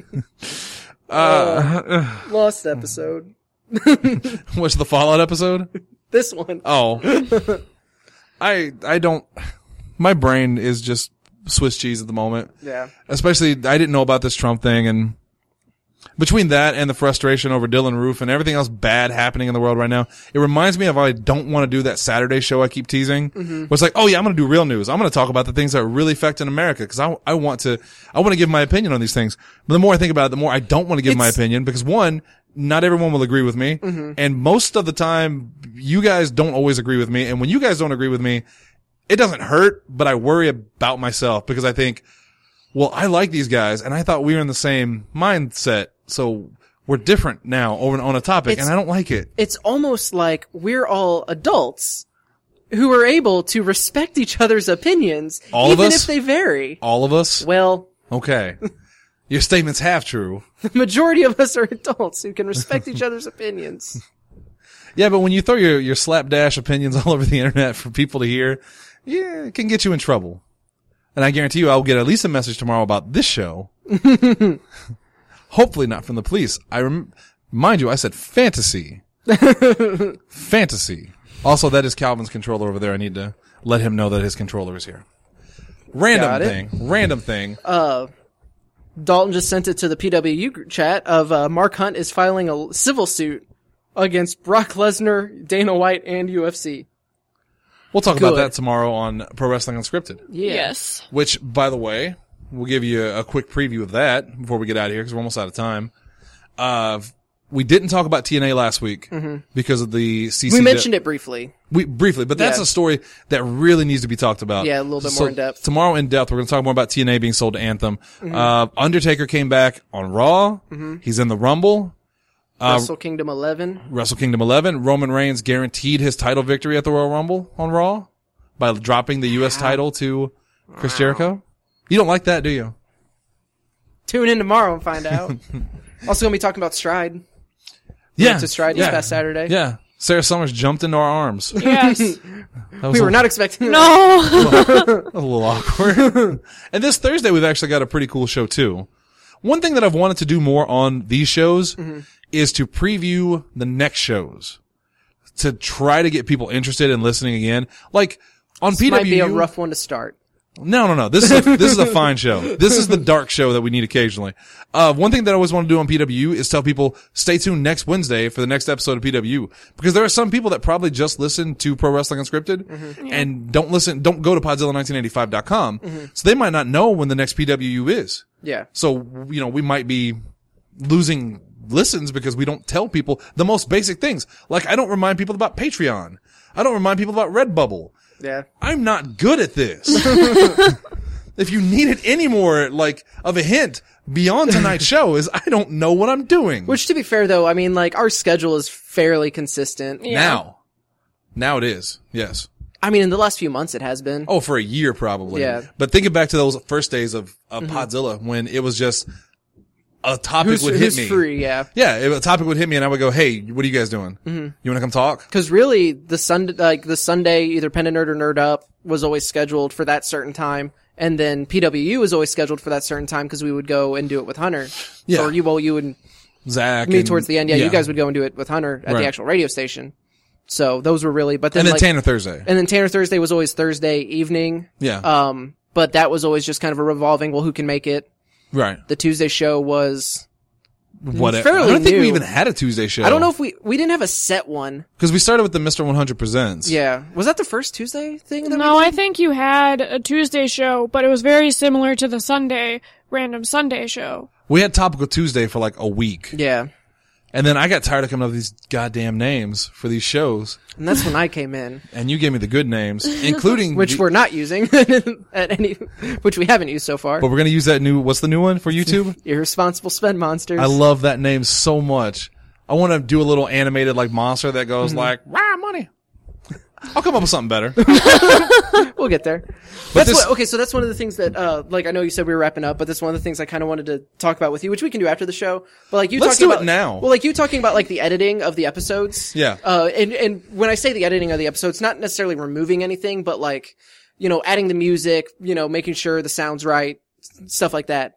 Lost episode.
What's the Fallout episode?
This one.
Oh. I don't, my brain is just Swiss cheese at the moment.
Yeah.
Especially, I didn't know about this Trump thing, and between that and the frustration over Dylan Roof and everything else bad happening in the world right now, it reminds me of I don't want to do that Saturday show I keep teasing. Where it's like, oh yeah, I'm going to do real news. I'm going to talk about the things that are really affecting America because I want to give my opinion on these things. But the more I think about it, the more I don't want to give my opinion because one, not everyone will agree with me. And most of the time, you guys don't always agree with me. And when you guys don't agree with me, it doesn't hurt, but I worry about myself because I think, well, I like these guys and I thought we were in the same mindset. So we're different now on a topic and I don't like it.
It's almost like we're all adults who are able to respect each other's opinions,
All of
even
us?
if they vary.
All of us?
Well,
Okay. Your statement's half true.
the majority of us are adults who can respect each other's opinions.
Yeah, but when you throw your slapdash opinions all over the internet for people to hear, yeah, it can get you in trouble. And I guarantee you I'll get at least a message tomorrow about this show. Hopefully not from the police. Mind you, I said fantasy. Fantasy. Also, that is Calvin's controller over there. I need to let him know that his controller is here.
Got it.
Random thing.
Dalton just sent it to the PWU group chat of Mark Hunt is filing a civil suit against Brock Lesnar, Dana White, and UFC.
We'll talk about
Good.
that tomorrow on Pro Wrestling Unscripted.
Yeah.
Yes.
Which, by the way, we'll give you a quick preview of that before we get out of here because we're almost out of time. We didn't talk about TNA last week because of the CC.
We mentioned it briefly.
Briefly, but that's
Yeah.
a story that really needs to be talked about.
Yeah, a little bit more in depth.
Tomorrow in depth, we're going to talk more about TNA being sold to Anthem. Undertaker came back on Raw. He's in the Rumble.
Wrestle Kingdom 11.
Wrestle Kingdom 11. Roman Reigns guaranteed his title victory at the Royal Rumble on Raw by dropping the U.S. title to Chris Jericho. You don't like that, do you?
Tune in tomorrow and find out. Also going to be talking about Stride.
Yeah.
Went to Stride this past Saturday.
Yeah. Sarah Summers jumped into our arms.
Yes.
That was
We
a-
were not expecting that.
No.
a little awkward. And this Thursday, we've actually got a pretty cool show too. One thing that I've wanted to do more on these shows is to preview the next shows to try to get people interested in listening again. Like on PWU.
Might be a rough one to start.
No. This is a fine show. This is the dark show that we need occasionally. One thing that I always want to do on PWU is tell people stay tuned next Wednesday for the next episode of PWU because there are some people that probably just listen to Pro Wrestling Unscripted and don't go to Podzilla1985.com. So they might not know when the next PWU is.
Yeah.
So, we might be losing listens because we don't tell people the most basic things. Like I don't remind people about Patreon. I don't remind people about Redbubble.
Yeah.
I'm not good at this. If you needed any more, of a hint beyond tonight's show is I don't know what I'm doing.
Which, to be fair, though, I mean, our schedule is fairly consistent.
Yeah.
Now it is. Yes.
I mean, in the last few months, it has been.
Oh, for a year probably.
Yeah.
But thinking back to those first days of Podzilla when it was just a topic would hit
Who's
me.
free, yeah.
Yeah, a topic would hit me and I would go, hey, what are you guys doing? You want to come talk?
Because really, the Sunday, either Pen and Nerd or Nerd Up was always scheduled for that certain time. And then PWU was always scheduled for that certain time because we would go and do it with Hunter.
Yeah.
Or you and
Zach.
me
and-
towards the end. Yeah, you guys would go and do it with Hunter at
Right.
the actual radio station. So those were really, but then
And then Tanner Thursday.
and then Tanner Thursday was always Thursday evening.
Yeah.
But that was always just kind of a revolving, well, who can make it?
Right.
The Tuesday show was,
Whatever.
fairly
I don't think
new.
we even had a Tuesday show.
I don't know if we didn't have a set one.
Because we started with the Mr. 100 Presents.
Yeah. Was that the first Tuesday thing?
No, I think you had a Tuesday show, but it was very similar to the Sunday, random Sunday show.
We had Topical Tuesday for a week.
Yeah.
And then I got tired of coming up with these goddamn names for these shows.
And that's when I came in.
And you gave me the good names, including
Which we're not using which we haven't used so far.
But we're going to use that what's the new one for YouTube?
Irresponsible Spend Monsters.
I love that name so much. I want to do a little animated monster that goes rah, money. I'll come up with something better.
We'll get there.
But
So that's one of the things that, I know you said we were wrapping up, but that's one of the things I kind of wanted to talk about with you, which we can do after the show. But you
Let's
talking
do
about
it now.
Well, you talking about the editing of the episodes.
Yeah.
And when I say the editing of the episodes, not necessarily removing anything, but adding the music, making sure the sound's right, stuff like that.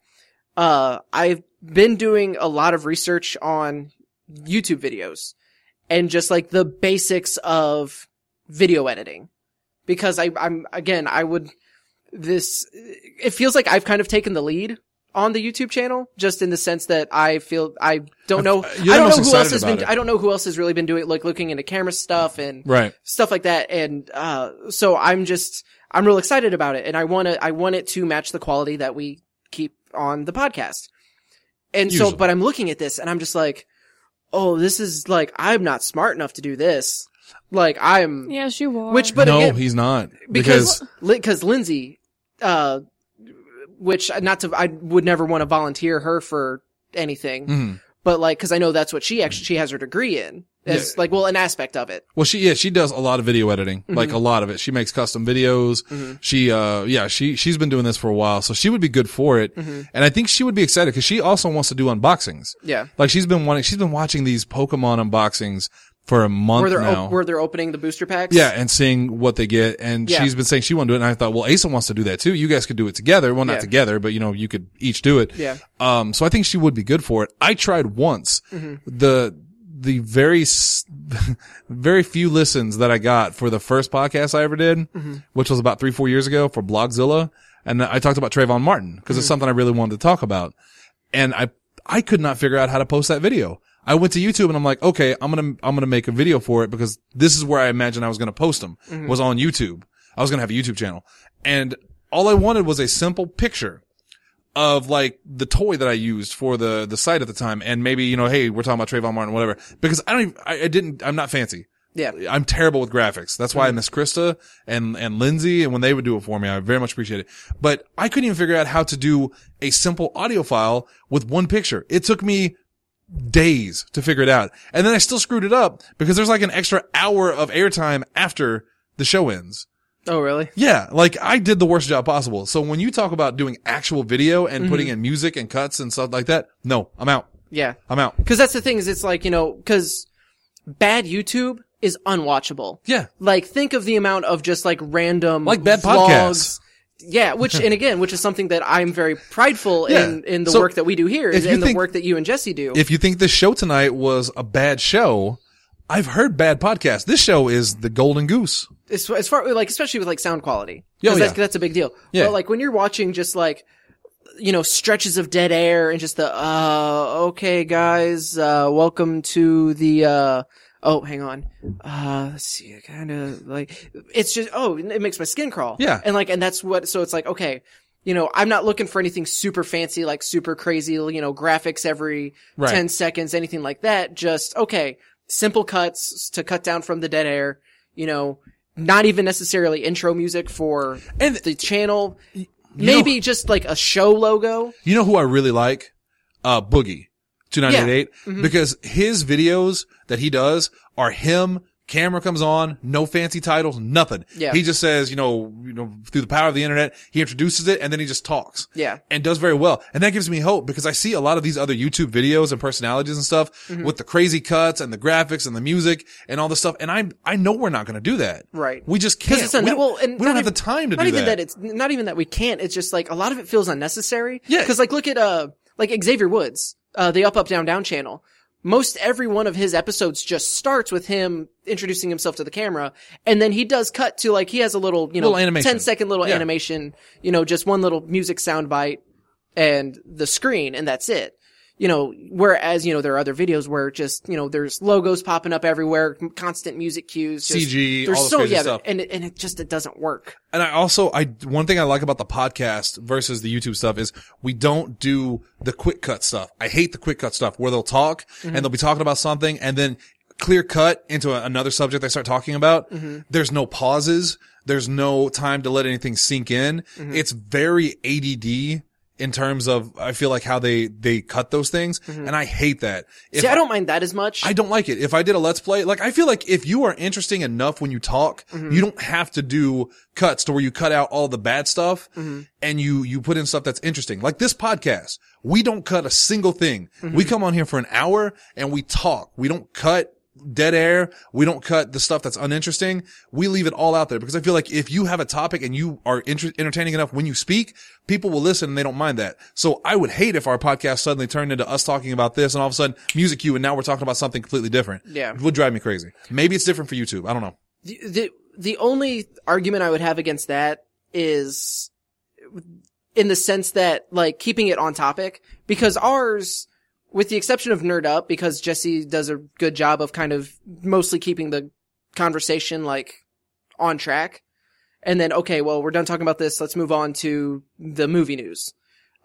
I've been doing a lot of research on YouTube videos and just the basics of video editing. Because it feels like I've kind of taken the lead on the YouTube channel, just in the sense that I feel I don't know
You're
I don't
most
know who else
excited
has
about
been
it.
I don't know who else has really been doing like looking into camera stuff and
Right.
stuff like that, and so I'm real excited about it, and I want it to match the quality that we keep on the podcast. And
Usually.
so, but I'm looking at this and I'm just like, oh, this is like, I'm not smart enough to do this. Like I'm,
Yes, you are.
but
no,
again,
he's not.
because Lindsay, which I would never want to volunteer her for anything,
Mhm.
but like, cause I know that's what she has her degree in. It's like, well, an aspect of it.
Well, she does a lot of video editing, like a lot of it. She makes custom videos. She's been doing this for a while, so she would be good for it. And I think she would be excited because she also wants to do unboxings.
Yeah.
Like she's been watching these Pokemon unboxings for a month now.
Where they're opening the booster packs.
Yeah, and seeing what they get. And
Yeah.
she's been saying she wanted to do it. And I thought, well, Asa wants to do that too. You guys could do it together. Well, not
Yeah.
together, but you could each do it.
Yeah.
So I think she would be good for it. I tried once. The very few listens that I got for the first podcast I ever did, which was about 3-4 years ago for Blogzilla. And I talked about Trayvon Martin because it's something I really wanted to talk about. And I could not figure out how to post that video. I went to YouTube and I'm like, okay, I'm going to make a video for it because this is where I imagined I was going to post them was on YouTube. I was going to have a YouTube channel, and all I wanted was a simple picture of like the toy that I used for the site at the time. And maybe, hey, we're talking about Trayvon Martin, whatever, because I'm not fancy.
Yeah.
I'm terrible with graphics. That's why I miss Krista and Lindsay. And when they would do it for me, I very much appreciate it. But I couldn't even figure out how to do a simple audio file with one picture. It took me days to figure it out. And then I still screwed it up because there's like an extra hour of airtime after the show ends.
Oh, really?
Yeah, like I did the worst job possible. So when you talk about doing actual video and putting in music and cuts and stuff like that, no, I'm out.
Yeah.
I'm out.
Cause that's the thing is it's like, cause bad YouTube is unwatchable.
Yeah.
Like think of the amount of just like random
Like bad
vlogs.
podcasts.
Yeah, which is something that I'm very prideful
Yeah.
in the
So,
work that we do here
if you
and the
think-
work that you and Jesse do.
If you think this show tonight was a bad show, I've heard bad podcasts. This show is the golden goose.
As far like especially with like sound quality.
Oh,
'Cause
yeah.
that's a big deal.
Yeah.
But like when you're watching just like stretches of dead air and just the okay guys, welcome to the oh, hang on. Let's see. Kind of like it's just it makes my skin crawl.
Yeah.
And that's what. So it's like okay, I'm not looking for anything super fancy, like super crazy, graphics every
Right.
10 seconds, anything like that. Just okay, simple cuts to cut down from the dead air. Not even necessarily intro music for
And-
the channel. Maybe just like a show logo.
You know who I really like? Boogie 2988 because his videos that he does are him. Camera comes on, no fancy titles, nothing.
Yeah.
He just says, through the power of the internet, he introduces it and then he just talks.
Yeah.
And does very well. And that gives me hope because I see a lot of these other YouTube videos and personalities and stuff with the crazy cuts and the graphics and the music and all this stuff. And I know we're not going to do that.
Right.
We just can't.
It's
We don't have the time to
not
do
even
that.
it's not even that we can't. It's just like a lot of it feels unnecessary.
Yeah.
Cause like look at, like Xavier Woods, the Up, Up, Down, Down channel. Most every one of his episodes just starts with him introducing himself to the camera. And then he does cut to like, he has a little,
Little animation.
10-second little
Yeah.
animation, just one little music soundbite and the screen, and that's it. Whereas, there are other videos where just, there's logos popping up everywhere, constant music cues. Just,
CG,
there's
all this
so,
crazy
yeah,
stuff.
and it doesn't work.
And one thing I like about the podcast versus the YouTube stuff is we don't do the quick cut stuff. I hate the quick cut stuff where they'll talk and they'll be talking about something and then clear cut into another subject they start talking about. There's no pauses. There's no time to let anything sink in. It's very ADD in terms of, I feel like how they cut those things. And I hate that.
See, I don't mind that as much.
I don't like it. If I did a Let's Play, like I feel like if you are interesting enough when you talk, you don't have to do cuts to where you cut out all the bad stuff and you put in stuff that's interesting. Like this podcast, we don't cut a single thing. We come on here for an hour and we talk. We don't cut dead air. We don't cut the stuff that's uninteresting. We leave it all out there because I feel like if you have a topic and you are entertaining enough when you speak, people will listen and they don't mind that. So I would hate if our podcast suddenly turned into us talking about this and all of a sudden music cue and now we're talking about something completely different.
Yeah.
It would drive me crazy. Maybe it's different for YouTube. I don't know.
The only argument I would have against that is in the sense that, like, keeping it on topic, because ours, with the exception of Nerd Up, because Jesse does a good job of kind of mostly keeping the conversation, like, on track. And then, okay, well, we're done talking about this. Let's move on to the movie news.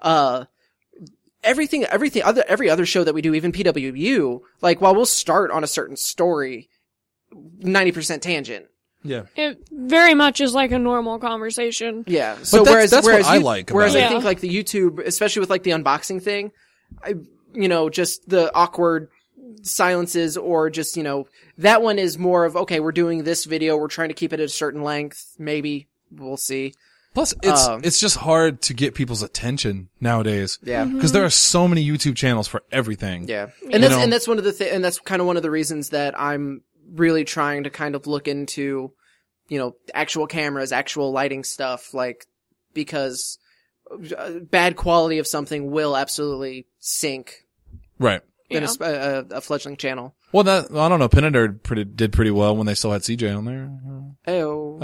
Every other show that we do, even PWU, like, while we'll start on a certain story, 90% tangent.
Yeah.
It very much is like a normal conversation.
Yeah. So
that's what I like about
Whereas
it.
I think like the YouTube, especially with like the unboxing thing, just the awkward silences or just, that one is more of, okay, we're doing this video. We're trying to keep it at a certain length. Maybe we'll see.
Plus, it's just hard to get people's attention nowadays.
Yeah.
Because there are so many YouTube channels for everything.
Yeah. And that's one of the and that's kind of one of the reasons that I'm really trying to kind of look into, actual cameras, actual lighting stuff, like, because bad quality of something will absolutely sink
Right.
in a fledgling channel.
Well, I don't know. Pinnader did pretty well when they still had CJ on there.
Ayo.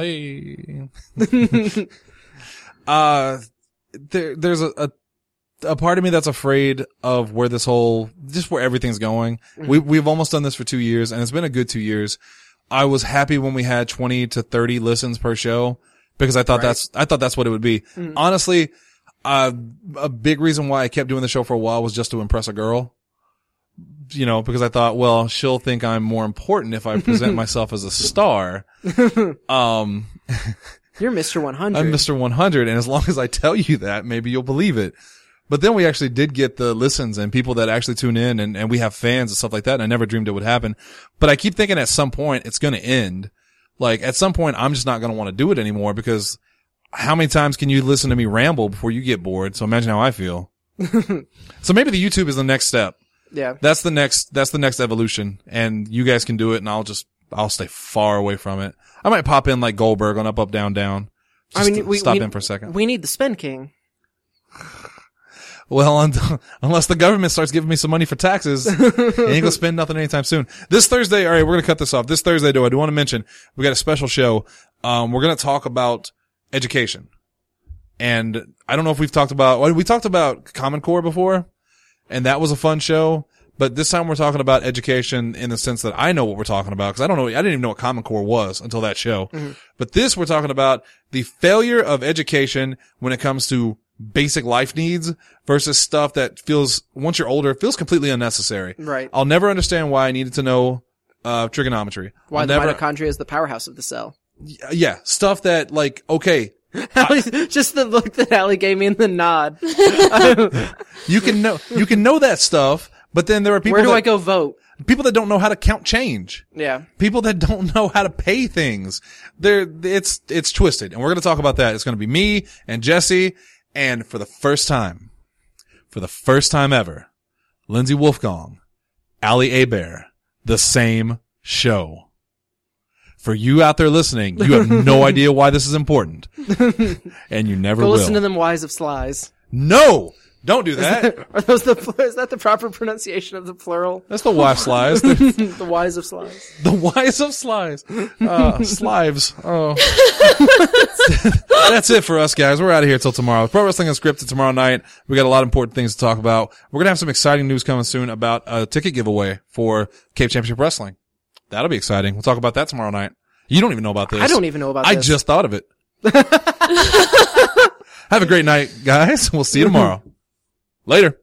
Hey. There's a part of me that's afraid of where this whole, just where everything's going. Mm-hmm. We've almost done this for 2 years and it's been a good 2 years. I was happy when we had 20 to 30 listens per show because I thought that's what it would be. Mm-hmm. Honestly, a big reason why I kept doing the show for a while was just to impress a girl. Because I thought, well, she'll think I'm more important if I present myself as a star.
You're Mr. 100.
I'm Mr. 100, and as long as I tell you that, maybe you'll believe it. But then we actually did get the listens and people that actually tune in, and we have fans and stuff like that, and I never dreamed it would happen. But I keep thinking at some point it's gonna end. Like, at some point I'm just not gonna want to do it anymore because how many times can you listen to me ramble before you get bored? So imagine how I feel. So maybe the YouTube is the next step.
Yeah.
That's the next evolution, and you guys can do it, and I'll stay far away from it. I might pop in like Goldberg on Up, Down, Down. Stop in for a second.
We need the Spend King.
Well, unless the government starts giving me some money for taxes, I ain't gonna spend nothing anytime soon. This Thursday, alright, we're gonna cut this off. This Thursday, though, I do want to mention, we got a special show. We're gonna talk about education. And I don't know if we talked about Common Core before, and that was a fun show. But this time we're talking about education in the sense that I know what we're talking about, because I didn't even know what Common Core was until that show. Mm-hmm. But this, we're talking about the failure of education when it comes to basic life needs versus stuff that once you're older, feels completely unnecessary.
Right.
I'll never understand why I needed to know, trigonometry.
Why the mitochondria is the powerhouse of the cell.
Yeah. Stuff that, like, okay.
Just the look that Allie gave me in the nod.
You can know that stuff, but then there are people
Where do I go vote?
People that don't know how to count change.
Yeah.
People that don't know how to pay things. It's twisted. And we're going to talk about that. It's going to be me and Jesse. And for the first time ever, Lindsay Wolfgong, Allie Hebert, the same show. For you out there listening, you have no idea why this is important. And you never will.
Go listen to them Wise of Slies.
No! Don't do that.
Is that the proper pronunciation of the plural?
That's the wife slies.
The Wise of Slies.
The Wise of Slies. Slives. Oh. That's it for us, guys. We're out of here till tomorrow. Pro Wrestling Unscripted tomorrow night. We got a lot of important things to talk about. We're going to have some exciting news coming soon about a ticket giveaway for Cape Championship Wrestling. That'll be exciting. We'll talk about that tomorrow night. You don't even know about this.
I don't even know about
this.
I
just thought of it. Have a great night, guys. We'll see you tomorrow. Later.